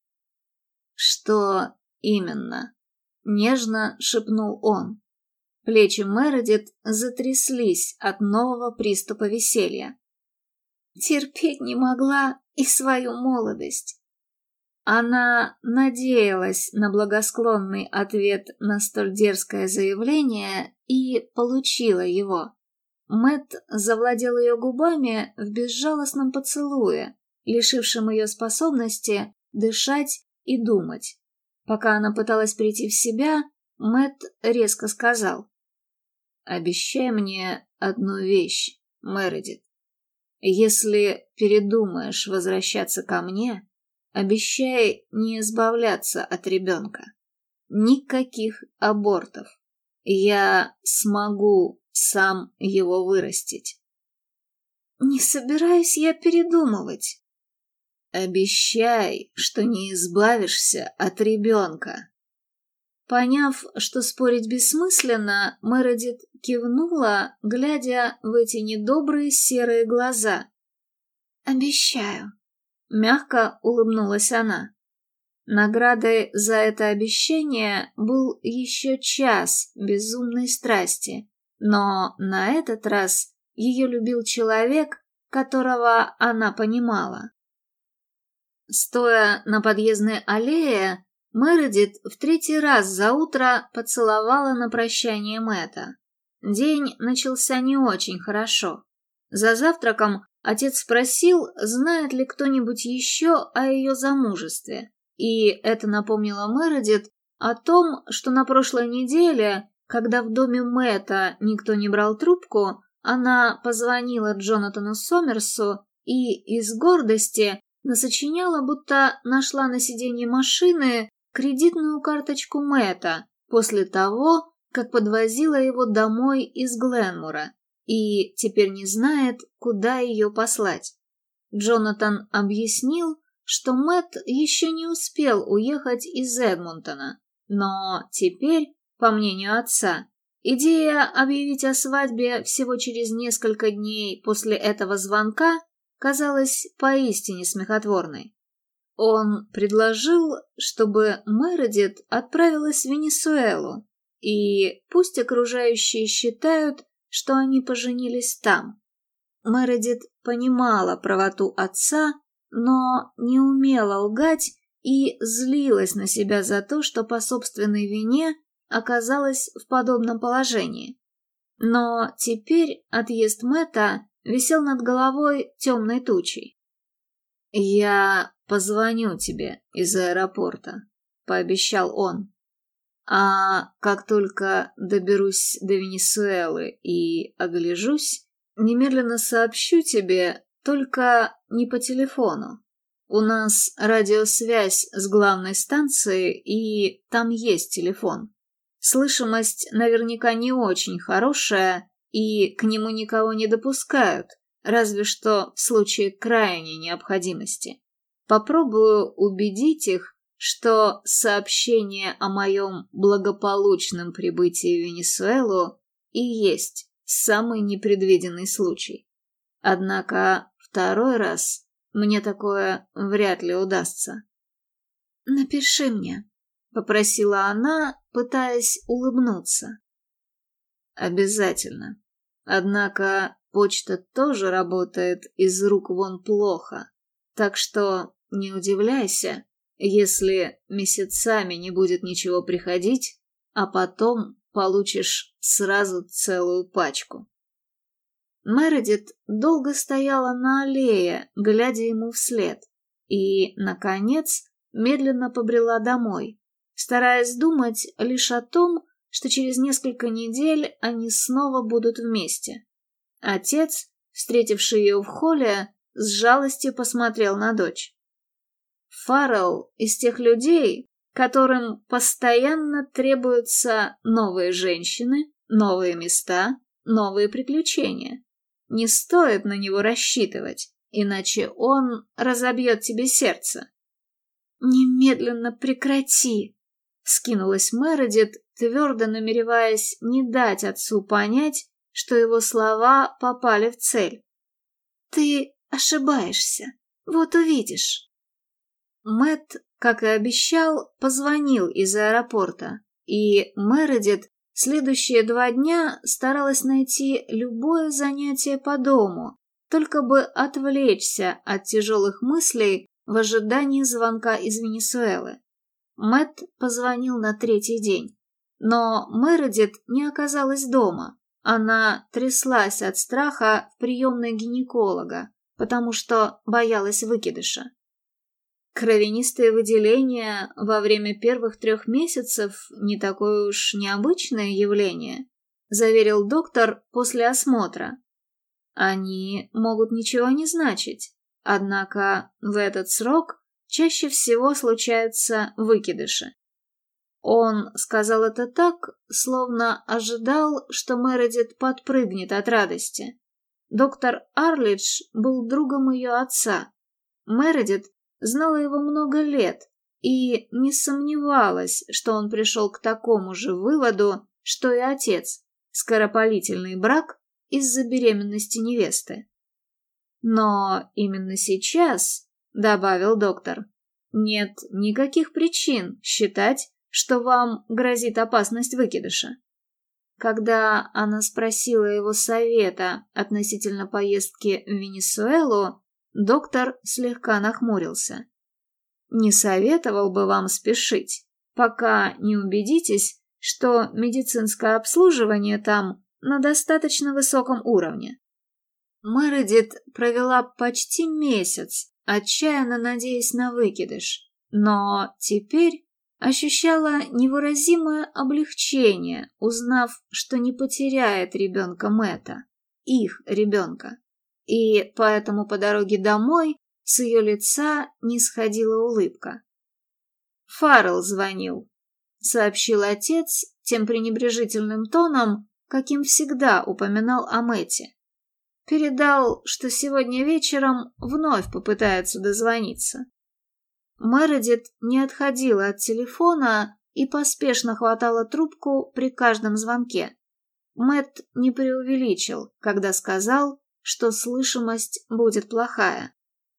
«Что именно?» — нежно шепнул он. Плечи Мередит затряслись от нового приступа веселья. «Терпеть не могла и свою молодость». Она надеялась на благосклонный ответ на столь дерзкое заявление и получила его. Мэтт завладел ее губами в безжалостном поцелуе, лишившем ее способности дышать и думать. Пока она пыталась прийти в себя, Мэтт резко сказал: «Обещай мне одну вещь, Мередит. Если передумаешь возвращаться ко мне, обещай не избавляться от ребенка. Никаких абортов. Я смогу сам его вырастить». «Не собираюсь я передумывать». «Обещай, что не избавишься от ребенка». Поняв, что спорить бессмысленно, Мередит кивнула, глядя в эти недобрые серые глаза. «Обещаю», — мягко улыбнулась она. Наградой за это обещание был еще час безумной страсти, но на этот раз ее любил человек, которого она понимала. Стоя на подъездной аллее, Мередит в третий раз за утро поцеловала на прощание Мэтта. День начался не очень хорошо. За завтраком отец спросил, знает ли кто-нибудь еще о ее замужестве, и это напомнило Мередит о том, что на прошлой неделе, когда в доме Мэтта никто не брал трубку, она позвонила Джонатану Сомерсу и из гордости насочиняла, будто нашла на сиденье машины кредитную карточку Мэтта после того, как подвозила его домой из Гленмора, и теперь не знает, куда ее послать. Джонатан объяснил, что Мэтт еще не успел уехать из Эдмонтона, но теперь, по мнению отца, идея объявить о свадьбе всего через несколько дней после этого звонка казалась поистине смехотворной. Он предложил, чтобы Мередит отправилась в Венесуэлу, и пусть окружающие считают, что они поженились там. Мередит понимала правоту отца, но не умела лгать и злилась на себя за то, что по собственной вине оказалась в подобном положении. Но теперь отъезд Мэтта висел над головой темной тучей. «Я позвоню тебе из аэропорта», — пообещал он. «А как только доберусь до Венесуэлы и огляжусь, немедленно сообщу тебе, только не по телефону. У нас радиосвязь с главной станцией, и там есть телефон. Слышимость наверняка не очень хорошая, и к нему никого не допускают, разве что в случае крайней необходимости. Попробую убедить их, что сообщение о моем благополучном прибытии в Венесуэлу и есть самый непредвиденный случай. Однако второй раз мне такое вряд ли удастся». «Напиши мне», — попросила она, пытаясь улыбнуться. «Обязательно. Однако почта тоже работает из рук вон плохо, так что не удивляйся, если месяцами не будет ничего приходить, а потом получишь сразу целую пачку». Мередит долго стояла на аллее, глядя ему вслед, и, наконец, медленно побрела домой, стараясь думать лишь о том, что через несколько недель они снова будут вместе. Отец, встретивший ее в холле, с жалостью посмотрел на дочь. Фаррелл из тех людей, которым постоянно требуются новые женщины, новые места, новые приключения. Не стоит на него рассчитывать, иначе он разобьет тебе сердце. «Немедленно прекрати!» — вскинулась Мередит, твердо намереваясь не дать отцу понять, что его слова попали в цель. «Ты ошибаешься, вот увидишь». Мэтт, как и обещал, позвонил из аэропорта, и Мередит следующие два дня старалась найти любое занятие по дому, только бы отвлечься от тяжелых мыслей в ожидании звонка из Венесуэлы. Мэтт позвонил на третий день, но Мередит не оказалась дома. Она тряслась от страха в приемной гинеколога, потому что боялась выкидыша. Кровянистые выделения во время первых трех месяцев не такое уж необычное явление, заверил доктор после осмотра. Они могут ничего не значить, однако в этот срок чаще всего случаются выкидыши. Он сказал это так, словно ожидал, что Мередит подпрыгнет от радости. Доктор Арлидж был другом ее отца. Мередит знала его много лет, и не сомневалась, что он пришел к такому же выводу, что и отец, скоропалительный брак из-за беременности невесты. «Но именно сейчас, — добавил доктор, — нет никаких причин считать, что вам грозит опасность выкидыша». Когда она спросила его совета относительно поездки в Венесуэлу, доктор слегка нахмурился. «Не советовал бы вам спешить, пока не убедитесь, что медицинское обслуживание там на достаточно высоком уровне». Мередит провела почти месяц, отчаянно надеясь на выкидыш, но теперь ощущала невыразимое облегчение, узнав, что не потеряет ребенка Мэтта, их ребенка. И поэтому по дороге домой с ее лица не сходила улыбка. «Фаррелл звонил», — сообщил отец тем пренебрежительным тоном, каким всегда упоминал о Мэтте. Передал, что сегодня вечером вновь попытается дозвониться. Мередит не отходила от телефона и поспешно хватала трубку при каждом звонке. Мэтт не преувеличил, когда сказал, что слышимость будет плохая.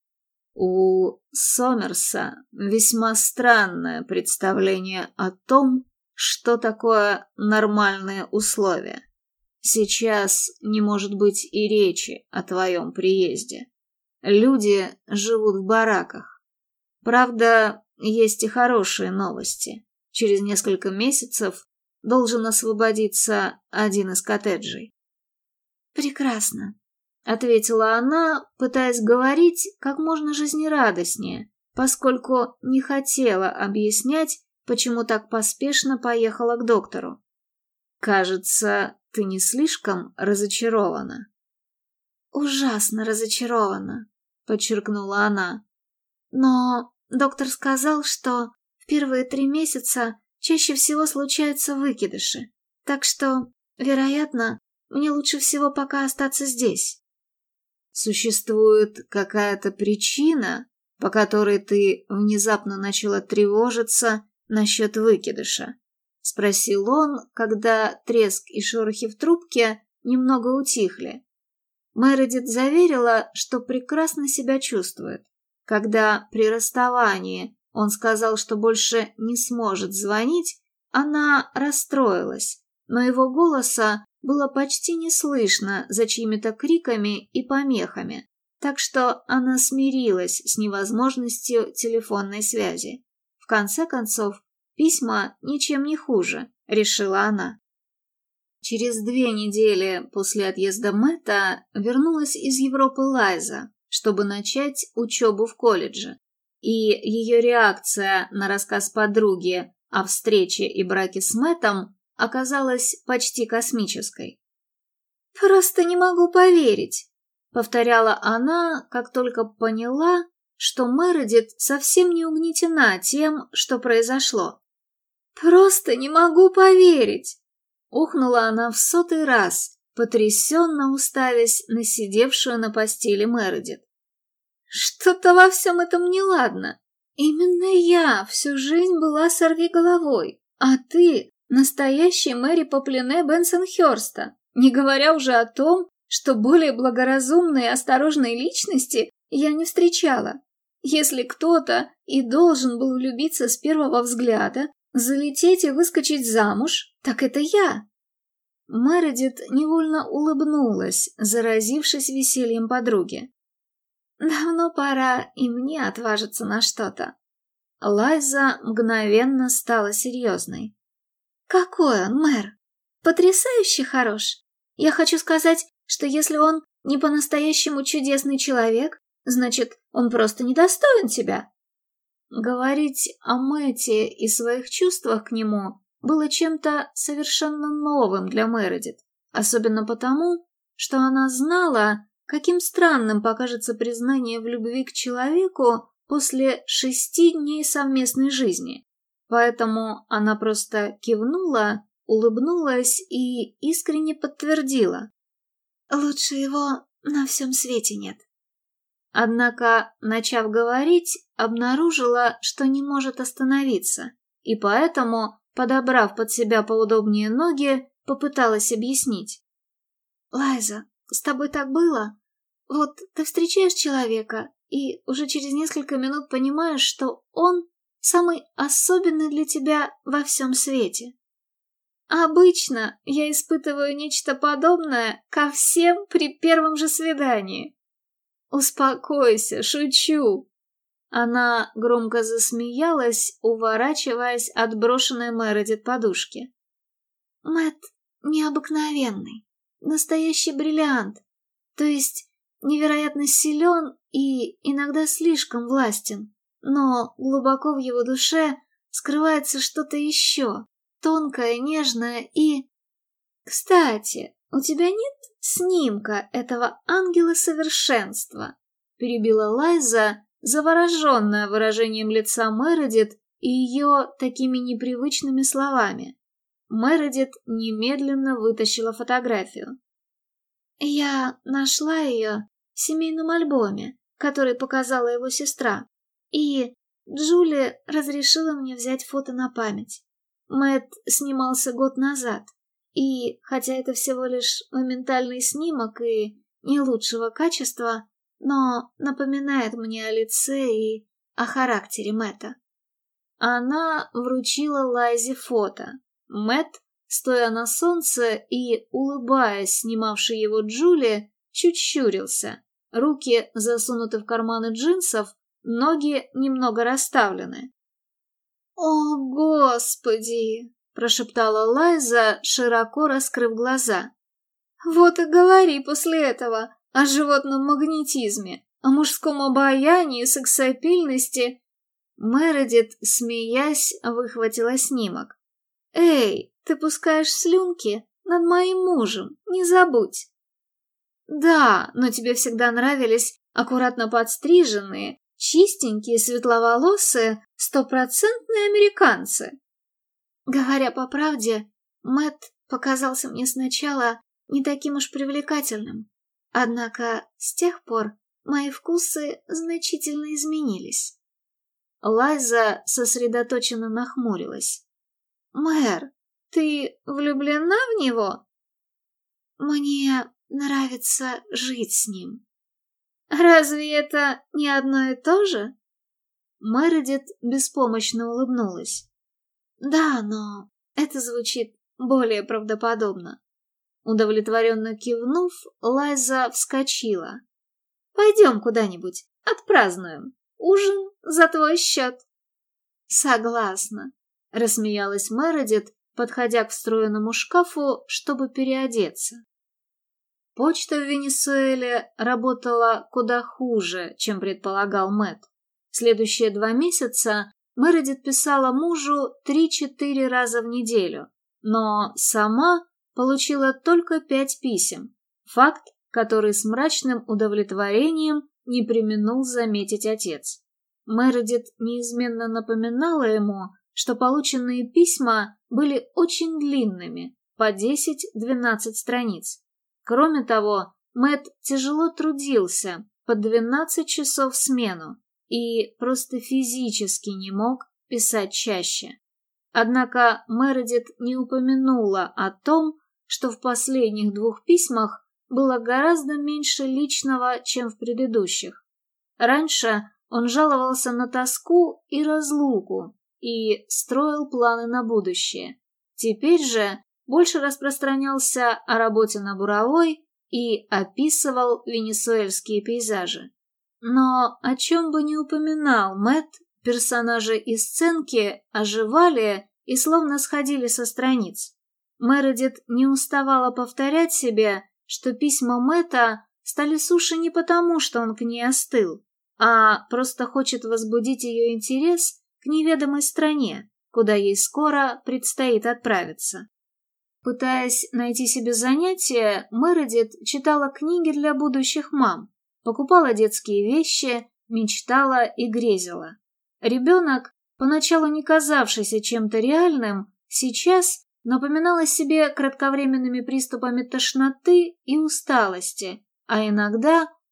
У Сомерса весьма странное представление о том, что такое нормальные условия. Сейчас не может быть и речи о твоем приезде. Люди живут в бараках. Правда, есть и хорошие новости. Через несколько месяцев должен освободиться один из коттеджей. «Прекрасно», — ответила она, пытаясь говорить как можно жизнерадостнее, поскольку не хотела объяснять, почему так поспешно поехала к доктору. «Кажется, ты не слишком разочарована?» «Ужасно разочарована», — подчеркнула она. «Но доктор сказал, что в первые три месяца чаще всего случаются выкидыши, так что, вероятно, мне лучше всего пока остаться здесь». «Существует какая-то причина, по которой ты внезапно начала тревожиться насчет выкидыша?» — спросил он, когда треск и шорохи в трубке немного утихли. Мередит заверила, что прекрасно себя чувствует. Когда при расставании он сказал, что больше не сможет звонить, она расстроилась, но его голоса было почти не слышно за чьими-то криками и помехами, так что она смирилась с невозможностью телефонной связи. В конце концов, письма ничем не хуже, решила она. Через две недели после отъезда Мэтта вернулась из Европы Лайза, чтобы начать учебу в колледже, и ее реакция на рассказ подруги о встрече и браке с Мэттом оказалась почти космической. «Просто не могу поверить», — повторяла она, как только поняла, что Мередит совсем не угнетена тем, что произошло. «Просто не могу поверить!» Ухнула она в сотый раз, потрясенно уставясь на сидевшую на постели Мередит. «Что-то во всем этом неладно. Именно я всю жизнь была сорвиголовой, а ты — настоящий Мэри Поплене Бенсонхёрста, не говоря уже о том, что более благоразумной и осторожной личности я не встречала. Если кто-то и должен был влюбиться с первого взгляда, залететь и выскочить замуж, так это я». Мередит невольно улыбнулась, заразившись весельем подруги. «Давно пора и мне отважиться на что-то». Лайза мгновенно стала серьезной. «Какой он, мэр? Потрясающе хорош. Я хочу сказать, что если он не по-настоящему чудесный человек, значит, он просто недостоин тебя». Говорить о Мэтте и своих чувствах к нему было чем-то совершенно новым для Мередит, особенно потому, что она знала, каким странным покажется признание в любви к человеку после шести дней совместной жизни. Поэтому она просто кивнула, улыбнулась и искренне подтвердила. «Лучше его на всем свете нет». Однако, начав говорить, обнаружила, что не может остановиться, и поэтому, подобрав под себя поудобнее ноги, попыталась объяснить. «Лайза, с тобой так было? Вот ты встречаешь человека, и уже через несколько минут понимаешь, что он самый особенный для тебя во всем свете. Обычно я испытываю нечто подобное ко всем при первом же свидании». «Успокойся, шучу!» Она громко засмеялась, уворачиваясь от брошенной Мередит подушки. «Мэтт необыкновенный, настоящий бриллиант, то есть невероятно силен и иногда слишком властен, но глубоко в его душе скрывается что-то еще, тонкое, нежное и... Кстати, у тебя нет снимка этого ангела совершенства?» Перебила Лайза, завороженная выражением лица Мередит и ее такими непривычными словами. Мередит немедленно вытащила фотографию. «Я нашла ее в семейном альбоме, который показала его сестра, и Джули разрешила мне взять фото на память. Мэтт снимался год назад, и, хотя это всего лишь моментальный снимок и не лучшего качества, но напоминает мне о лице и о характере Мэтта». Она вручила Лайзе фото. Мэтт, стоя на солнце и улыбаясь снимавшей его Джули, чуть щурился. Руки засунуты в карманы джинсов, ноги немного расставлены. «О, Господи!» — прошептала Лайза, широко раскрыв глаза. «Вот и говори после этого о животном магнетизме, о мужском обаянии, сексапильности». Мередит, смеясь, выхватила снимок. «Эй, ты пускаешь слюнки над моим мужем, не забудь». «Да, но тебе всегда нравились аккуратно подстриженные, чистенькие, светловолосые, стопроцентные американцы». Говоря по правде, Мэтт показался мне сначала не таким уж привлекательным. Однако с тех пор мои вкусы значительно изменились. Лайза сосредоточенно нахмурилась. «Мэр, ты влюблена в него?» «Мне нравится жить с ним». «Разве это не одно и то же?» Мередит беспомощно улыбнулась. «Да, но это звучит более правдоподобно». Удовлетворенно кивнув, Лайза вскочила. «Пойдем куда-нибудь, отпразднуем. Ужин за твой счет». «Согласна», — рассмеялась Мередит, подходя к встроенному шкафу, чтобы переодеться. Почта в Венесуэле работала куда хуже, чем предполагал Мэтт. Следующие два месяца Мередит писала мужу три-четыре раза в неделю, но сама получила только пять писем, факт, который с мрачным удовлетворением не преминул заметить отец. Мередит неизменно напоминала ему, что полученные письма были очень длинными, по десять-двенадцать страниц. Кроме того, Мэтт тяжело трудился, по двенадцать часов в смену, и просто физически не мог писать чаще. Однако Мередит не упомянула о том, что в последних двух письмах было гораздо меньше личного, чем в предыдущих. Раньше он жаловался на тоску и разлуку и строил планы на будущее. Теперь же больше распространялся о работе на буровой и описывал венесуэльские пейзажи. Но о чем бы ни упоминал Мэтт, персонажи и сценки оживали и словно сходили со страниц. Мередит не уставала повторять себе, что письма Мэтта стали суше не потому, что он к ней остыл, а просто хочет возбудить ее интерес к неведомой стране, куда ей скоро предстоит отправиться. Пытаясь найти себе занятие, Мередит читала книги для будущих мам, покупала детские вещи, мечтала и грезила. Ребенок, поначалу не казавшийся чем-то реальным, сейчас напоминал о себе кратковременными приступами тошноты и усталости, а иногда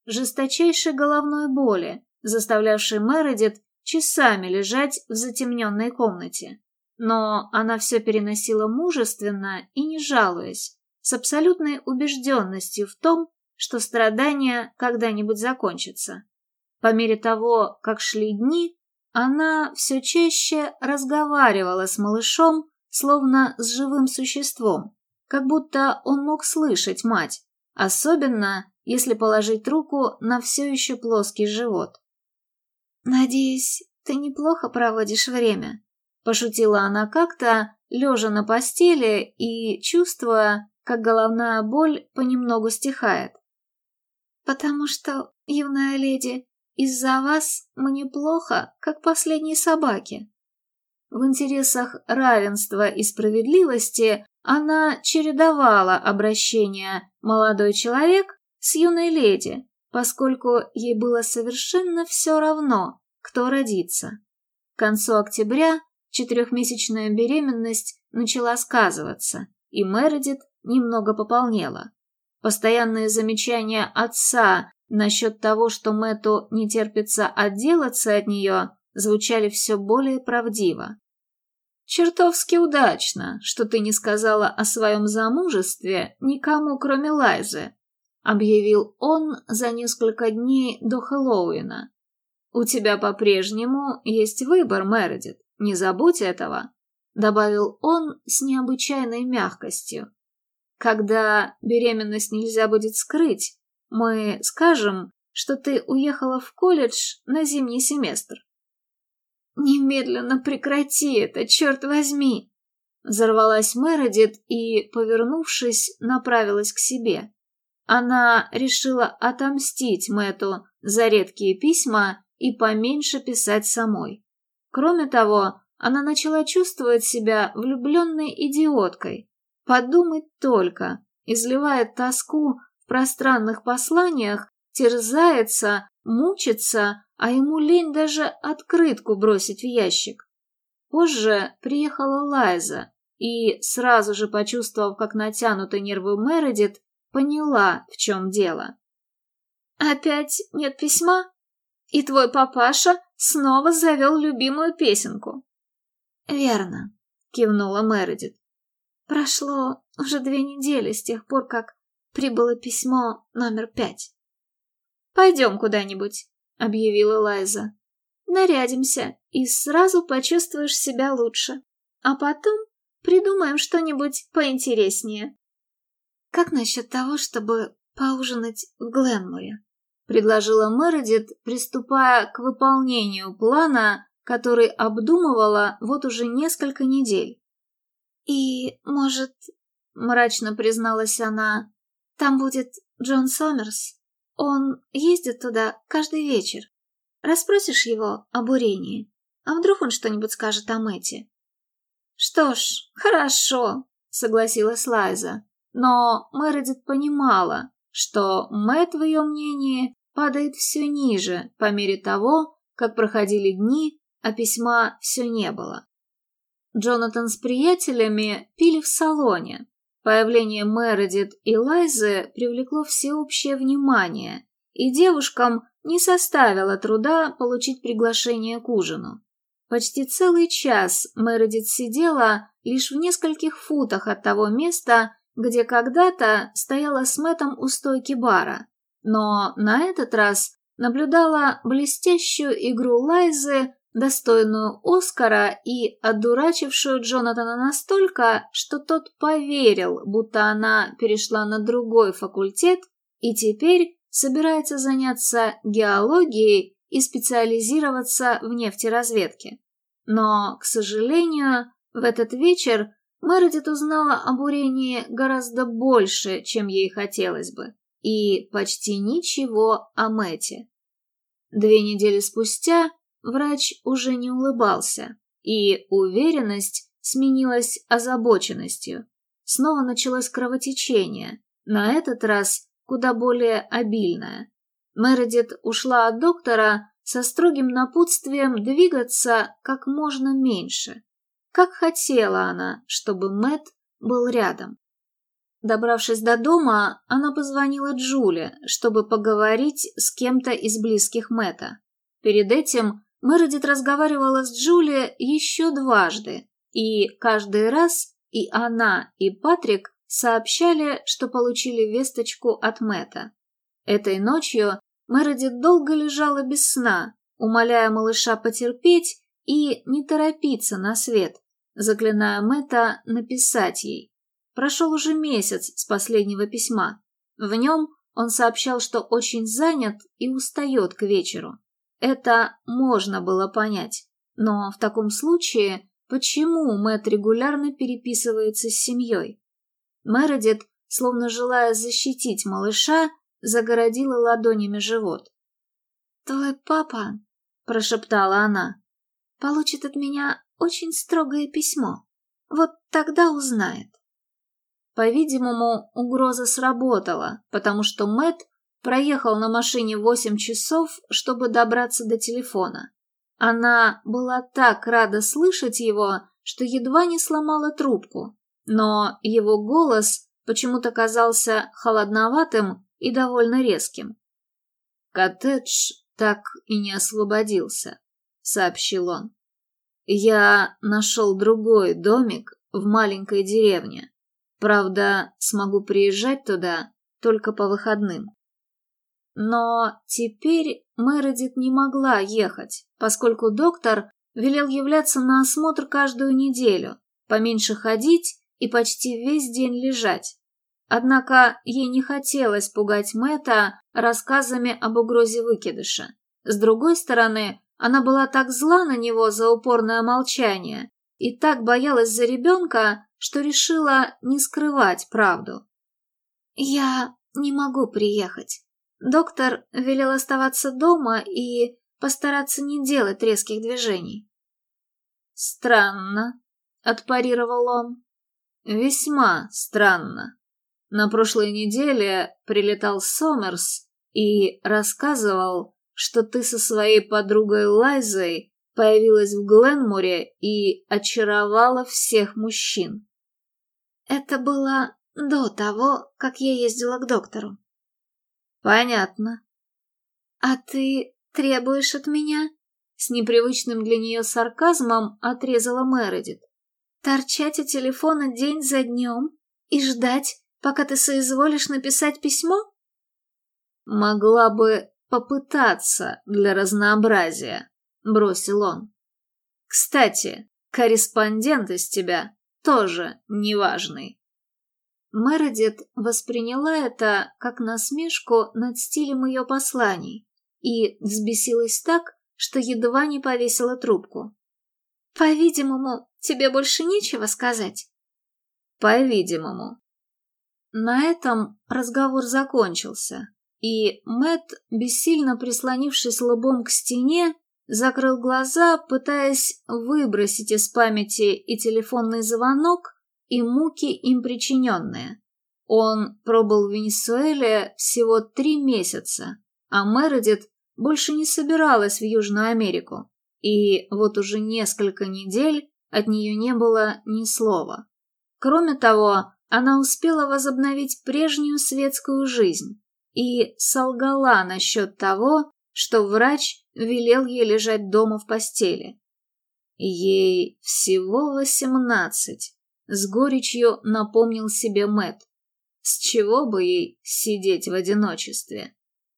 жесточайшей головной боли, заставлявшей Мередит часами лежать в затемненной комнате. Но она все переносила мужественно и не жалуясь, с абсолютной убежденностью в том, что страдания когда-нибудь закончатся. По мере того, как шли дни, она все чаще разговаривала с малышом, словно с живым существом, как будто он мог слышать мать, особенно если положить руку на все еще плоский живот. «Надеюсь, ты неплохо проводишь время», — пошутила она как-то, лежа на постели и чувствуя, как головная боль понемногу стихает. «Потому что, юная леди, из-за вас мне плохо, как последней собаке». В интересах равенства и справедливости она чередовала обращение «молодой человек» с юной леди, поскольку ей было совершенно все равно, кто родится. К концу октября четырехмесячная беременность начала сказываться, и Мередит немного пополнела. Постоянные замечания отца насчет того, что Мэтту не терпится отделаться от нее, звучали все более правдиво. «Чертовски удачно, что ты не сказала о своем замужестве никому, кроме Лайзы», объявил он за несколько дней до Хэллоуина. «У тебя по-прежнему есть выбор, Мередит, не забудь этого», добавил он с необычайной мягкостью. «Когда беременность нельзя будет скрыть, мы скажем, что ты уехала в колледж на зимний семестр». «Немедленно прекрати это, черт возьми!» Взорвалась Мередит и, повернувшись, направилась к себе. Она решила отомстить Мэтту за редкие письма и поменьше писать самой. Кроме того, она начала чувствовать себя влюбленной идиоткой. Подумать только, изливает тоску в пространных посланиях, терзается, мучится, а ему лень даже открытку бросить в ящик. Позже приехала Лайза и, сразу же почувствовав, как натянуты нервы Мередит, поняла, в чем дело. «Опять нет письма? И твой папаша снова завел любимую песенку?» «Верно», — кивнула Мередит. «Прошло уже две недели с тех пор, как прибыло письмо номер пять». «Пойдем куда-нибудь», — объявила Лайза. «Нарядимся, и сразу почувствуешь себя лучше. А потом придумаем что-нибудь поинтереснее». «Как насчет того, чтобы поужинать в Гленморе?» — предложила Мередит, приступая к выполнению плана, который обдумывала вот уже несколько недель. «И, может, — мрачно призналась она, — там будет Джон Сомерс. Он ездит туда каждый вечер. Расспросишь его о бурении, а вдруг он что-нибудь скажет о Мэтте?» «Что ж, хорошо», — согласилась Лайза, но Мередит понимала, что Мэтт в ее мнении падает все ниже по мере того, как проходили дни, а письма все не было. Джонатан с приятелями пили в салоне. Появление Мередит и Лайзы привлекло всеобщее внимание, и девушкам не составило труда получить приглашение к ужину. Почти целый час Мередит сидела лишь в нескольких футах от того места, где когда-то стояла с Мэттом у стойки бара, но на этот раз наблюдала блестящую игру Лайзы, достойную Оскара и одурачившую Джонатана настолько, что тот поверил, будто она перешла на другой факультет и теперь собирается заняться геологией и специализироваться в нефтеразведке. Но, к сожалению, в этот вечер Мередит узнала о бурении гораздо больше, чем ей хотелось бы, и почти ничего о Мэтте. Две недели спустя врач уже не улыбался, и уверенность сменилась озабоченностью. Снова началось кровотечение, на этот раз куда более обильное. Мередит ушла от доктора со строгим напутствием двигаться как можно меньше. Как хотела она, чтобы Мэтт был рядом. Добравшись до дома, она позвонила Джуле, чтобы поговорить с кем-то из близких Мэтта. Перед этим Мередит разговаривала с Джули еще дважды, и каждый раз и она, и Патрик сообщали, что получили весточку от Мэтта. Этой ночью Мередит долго лежала без сна, умоляя малыша потерпеть и не торопиться на свет, заклиная Мэтта написать ей. Прошел уже месяц с последнего письма. В нем он сообщал, что очень занят и устает к вечеру. Это можно было понять. Но в таком случае, почему Мэтт регулярно переписывается с семьей? Мередит, словно желая защитить малыша, загородила ладонями живот. «Твой папа», — прошептала она, — «получит от меня очень строгое письмо. Вот тогда узнает». По-видимому, угроза сработала, потому что Мэтт проехал на машине восемь часов, чтобы добраться до телефона. Она была так рада слышать его, что едва не сломала трубку, но его голос почему-то казался холодноватым и довольно резким. «Коттедж так и не освободился», — сообщил он. «Я нашел другой домик в маленькой деревне. Правда, смогу приезжать туда только по выходным». Но теперь Мередит не могла ехать, поскольку доктор велел являться на осмотр каждую неделю, поменьше ходить и почти весь день лежать. Однако ей не хотелось пугать Мэтта рассказами об угрозе выкидыша. С другой стороны, она была так зла на него за упорное молчание и так боялась за ребенка, что решила не скрывать правду. «Я не могу приехать. Доктор велел оставаться дома и постараться не делать резких движений». «Странно», — отпарировал он. «Весьма странно. На прошлой неделе прилетал Сомерс и рассказывал, что ты со своей подругой Лайзой появилась в Гленморе и очаровала всех мужчин». «Это было до того, как я ездила к доктору». «Понятно». «А ты требуешь от меня?» С непривычным для нее сарказмом отрезала Мередит. «Торчать у телефона день за днем и ждать, пока ты соизволишь написать письмо?» «Могла бы попытаться для разнообразия», — бросил он. «Кстати, корреспондент из тебя тоже неважный». Мередит восприняла это как насмешку над стилем ее посланий и взбесилась так, что едва не повесила трубку. «По-видимому, тебе больше нечего сказать?» «По-видимому». На этом разговор закончился, и Мэтт, бессильно прислонившись лбом к стене, закрыл глаза, пытаясь выбросить из памяти и телефонный звонок, и муки им причиненные. Он пробыл в Венесуэле всего три месяца, а Мередит больше не собиралась в Южную Америку, и вот уже несколько недель от нее не было ни слова. Кроме того, она успела возобновить прежнюю светскую жизнь и солгала насчет того, что врач велел ей лежать дома в постели. Ей всего восемнадцать. С горечью напомнил себе Мэтт. С чего бы ей сидеть в одиночестве?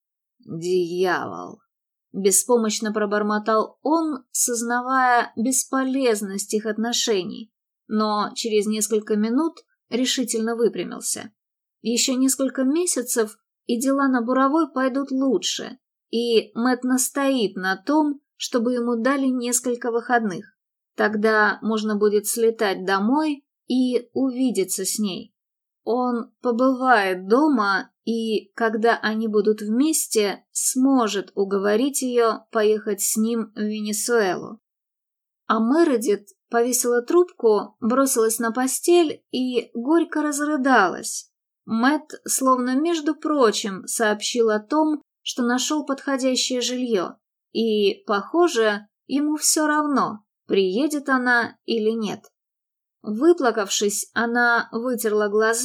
«Дьявол!» — беспомощно пробормотал он, сознавая бесполезность их отношений, но через несколько минут решительно выпрямился. Еще несколько месяцев, и дела на Буровой пойдут лучше, и Мэтт настоит на том, чтобы ему дали несколько выходных. Тогда можно будет слетать домой и увидеться с ней. Он побывает дома и, когда они будут вместе, сможет уговорить ее поехать с ним в Венесуэлу. А Мередит повесила трубку, бросилась на постель и горько разрыдалась. Мэтт, словно между прочим, сообщил о том, что нашел подходящее жилье, и, похоже, ему все равно, приедет она или нет. Выплакавшись, она вытерла глаза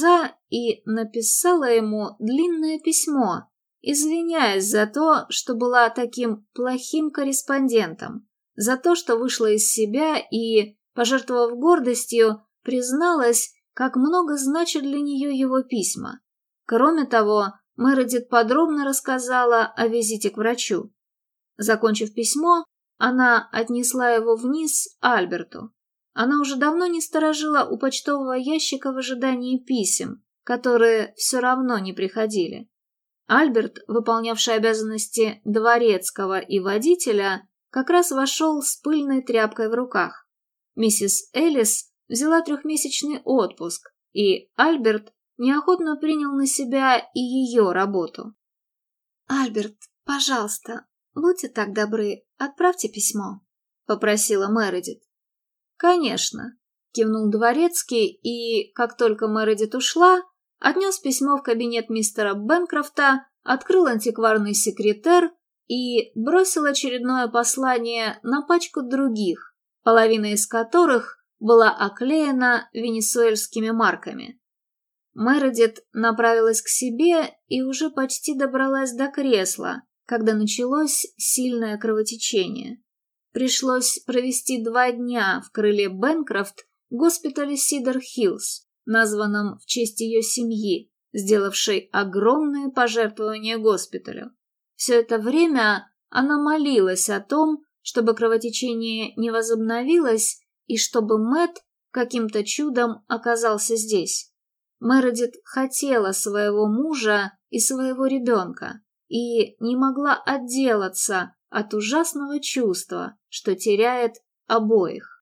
и написала ему длинное письмо, извиняясь за то, что была таким плохим корреспондентом, за то, что вышла из себя и, пожертвовав гордостью, призналась, как много значат для нее его письма. Кроме того, Мередит подробно рассказала о визите к врачу. Закончив письмо, она отнесла его вниз Альберту. Она уже давно не сторожила у почтового ящика в ожидании писем, которые все равно не приходили. Альберт, выполнявший обязанности дворецкого и водителя, как раз вошел с пыльной тряпкой в руках. Миссис Элис взяла трехмесячный отпуск, и Альберт неохотно принял на себя и ее работу. «Альберт, пожалуйста, будьте так добры, отправьте письмо», — попросила Мередит. «Конечно», — кивнул дворецкий и, как только Мередит ушла, отнес письмо в кабинет мистера Бенкрофта, открыл антикварный секретер и бросил очередное послание на пачку других, половина из которых была оклеена венесуэльскими марками. Мередит направилась к себе и уже почти добралась до кресла, когда началось сильное кровотечение. Пришлось провести два дня в крыле Бенкрофт госпитале Сидер-Хиллз, названном в честь ее семьи, сделавшей огромные пожертвования госпиталю. Все это время она молилась о том, чтобы кровотечение не возобновилось и чтобы Мэтт каким-то чудом оказался здесь. Мередит хотела своего мужа и своего ребенка и не могла отделаться от ужасного чувства, что теряет обоих.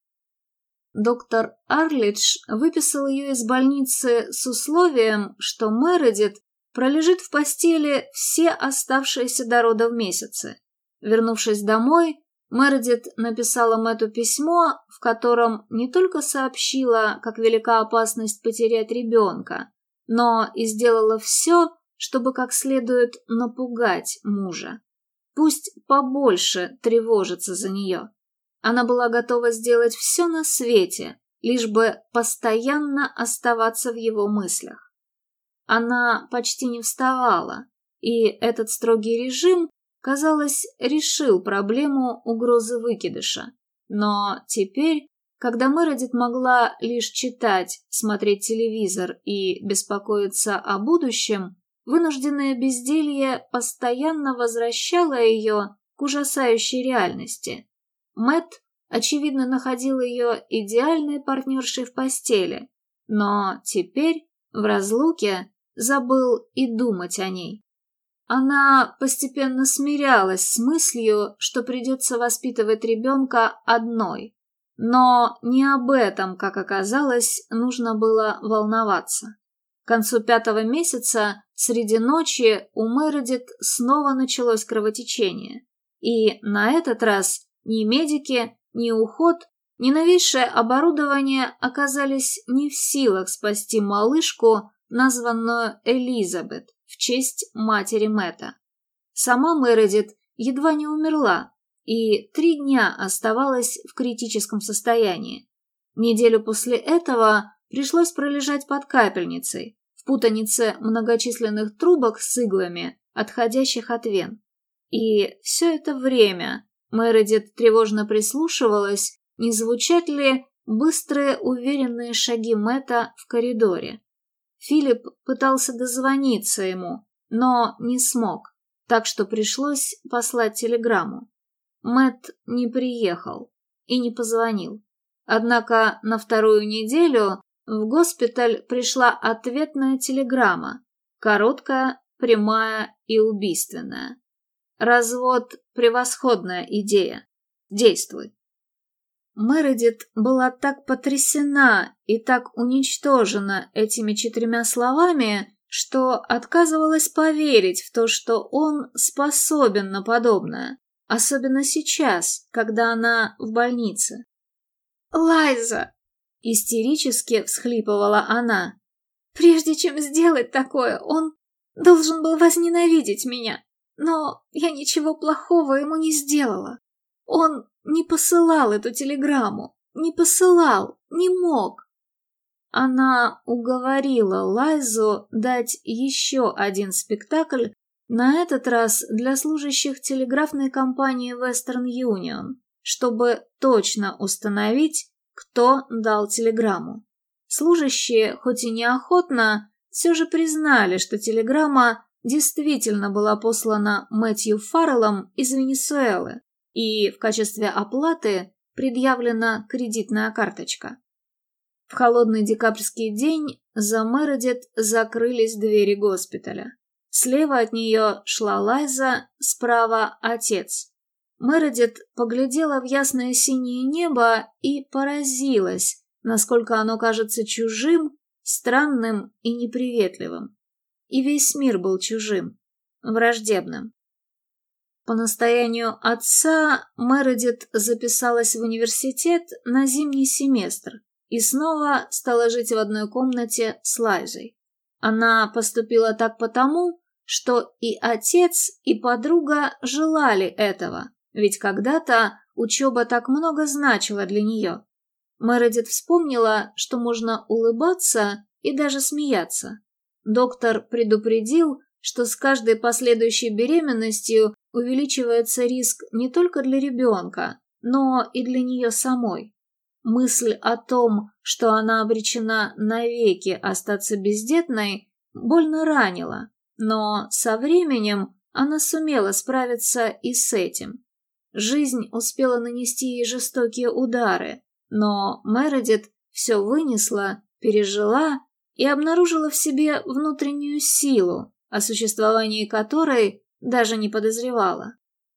Доктор Арлидж выписал ее из больницы с условием, что Мередит пролежит в постели все оставшиеся до родов месяцы. Вернувшись домой, Мередит написала Мэтту письмо, в котором не только сообщила, как велика опасность потерять ребенка, но и сделала все, чтобы как следует напугать мужа. Пусть побольше тревожится за нее. Она была готова сделать все на свете, лишь бы постоянно оставаться в его мыслях. Она почти не вставала, и этот строгий режим, казалось, решил проблему угрозы выкидыша. Но теперь, когда Мередит могла лишь читать, смотреть телевизор и беспокоиться о будущем, вынужденное безделье постоянно возвращало ее к ужасающей реальности. Мэтт, очевидно, находил ее идеальной партнершей в постели, но теперь, в разлуке, забыл и думать о ней. Она постепенно смирялась с мыслью, что придется воспитывать ребенка одной. Но не об этом, как оказалось, нужно было волноваться. К концу пятого месяца, среди ночи, у Мередит снова началось кровотечение. И на этот раз ни медики, ни уход, ни новейшее оборудование оказались не в силах спасти малышку, названную Элизабет, в честь матери Мэтта. Сама Мередит едва не умерла и три дня оставалась в критическом состоянии. Неделю после этого пришлось пролежать под капельницей, в путанице многочисленных трубок с иглами, отходящих от вен. И все это время Мередит тревожно прислушивалась, не звучат ли быстрые уверенные шаги Мэтта в коридоре. Филипп пытался дозвониться ему, но не смог, так что пришлось послать телеграмму. Мэтт не приехал и не позвонил. Однако на вторую неделю в госпиталь пришла ответная телеграмма, короткая, прямая и убийственная. Развод – превосходная идея. Действуй. Мередит была так потрясена и так уничтожена этими четырьмя словами, что отказывалась поверить в то, что он способен на подобное, особенно сейчас, когда она в больнице. «Лайза!» — истерически всхлипывала она. «Прежде чем сделать такое, он должен был возненавидеть меня, но я ничего плохого ему не сделала. Он не посылал эту телеграмму, не посылал, не мог». она уговорила Лайзу дать еще один спектакль, на этот раз для служащих телеграфной компании Western Union, чтобы точно установить, кто дал телеграмму. Служащие, хоть и неохотно, все же признали, что телеграмма действительно была послана Мэтью Фарреллом из Венесуэлы, и в качестве оплаты предъявлена кредитная карточка. В холодный декабрьский день за Мередит закрылись двери госпиталя. Слева от нее шла Лайза, справа отец. Мередит поглядела в ясное синее небо и поразилась, насколько оно кажется чужим, странным и неприветливым. И весь мир был чужим, враждебным. По настоянию отца Мередит записалась в университет на зимний семестр и снова стала жить в одной комнате с Лайзой. Она поступила так потому, что и отец, и подруга желали этого, ведь когда-то учеба так много значила для нее. Мередит вспомнила, что можно улыбаться и даже смеяться. Доктор предупредил, что с каждой последующей беременностью увеличивается риск не только для ребенка, но и для нее самой. Мысль о том, что она обречена навеки остаться бездетной, больно ранила, но со временем она сумела справиться и с этим. Жизнь успела нанести ей жестокие удары, но Мередит все вынесла, пережила и обнаружила в себе внутреннюю силу, о существовании которой даже не подозревала.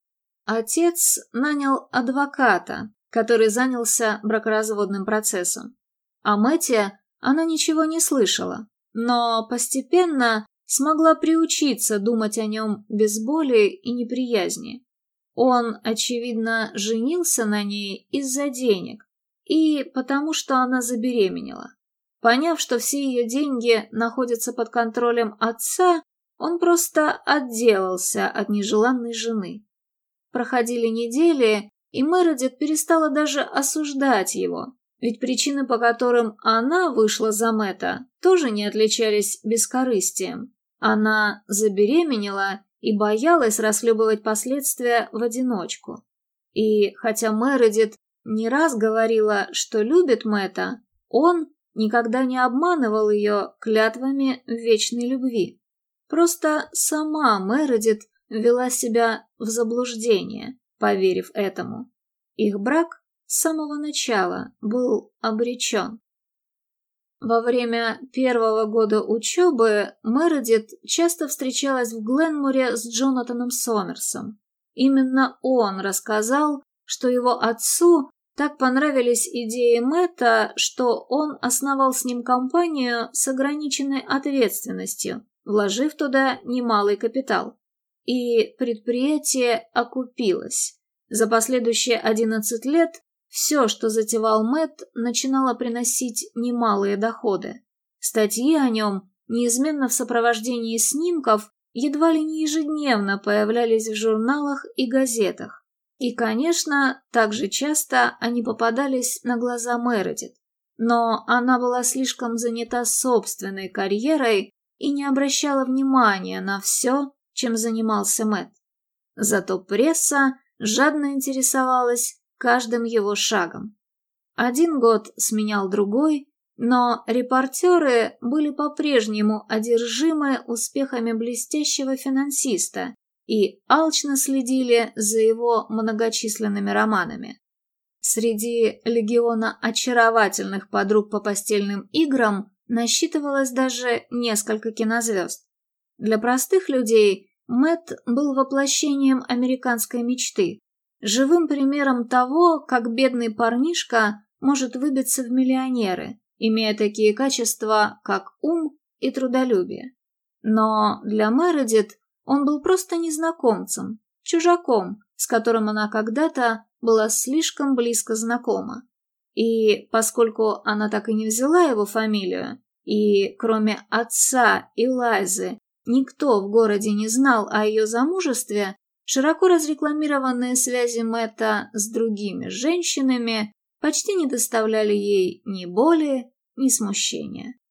Отец нанял адвоката, который занялся бракоразводным процессом. О Мэтте она ничего не слышала, но постепенно смогла приучиться думать о нем без боли и неприязни. Он, очевидно, женился на ней из-за денег и потому, что она забеременела. Поняв, что все ее деньги находятся под контролем отца, он просто отделался от нежеланной жены. Проходили недели, и Мередит перестала даже осуждать его, ведь причины, по которым она вышла за Мэтта, тоже не отличались бескорыстием. Она забеременела и боялась расхлебывать последствия в одиночку. И хотя Мередит не раз говорила, что любит Мэтта, он никогда не обманывал ее клятвами вечной любви. Просто сама Мередит ввела себя в заблуждение, поверив этому. Их брак с самого начала был обречен. Во время первого года учебы Мередит часто встречалась в Гленморе с Джонатаном Сомерсом. Именно он рассказал, что его отцу так понравились идеи Мэтта, что он основал с ним компанию с ограниченной ответственностью, вложив туда немалый капитал. И предприятие окупилось. За последующие одиннадцать лет все, что затевал Мэтт, начинало приносить немалые доходы. Статьи о нем, неизменно в сопровождении снимков, едва ли не ежедневно появлялись в журналах и газетах. И, конечно, также часто они попадались на глаза Мередит. Но она была слишком занята собственной карьерой и не обращала внимания на все, чем занимался Мэтт. Зато пресса жадно интересовалась каждым его шагом. Один год сменял другой, но репортеры были по-прежнему одержимы успехами блестящего финансиста и алчно следили за его многочисленными романами. Среди легиона очаровательных подруг по постельным играм насчитывалось даже несколько кинозвезд. Для простых людей Мэтт был воплощением американской мечты, живым примером того, как бедный парнишка может выбиться в миллионеры, имея такие качества, как ум и трудолюбие. Но для Мередит он был просто незнакомцем, чужаком, с которым она когда-то была слишком близко знакома. И поскольку она так и не взяла его фамилию, и кроме отца и Лайзы никто в городе не знал о ее замужестве, широко разрекламированные связи Мэтта с другими женщинами почти не доставляли ей ни боли, ни смущения.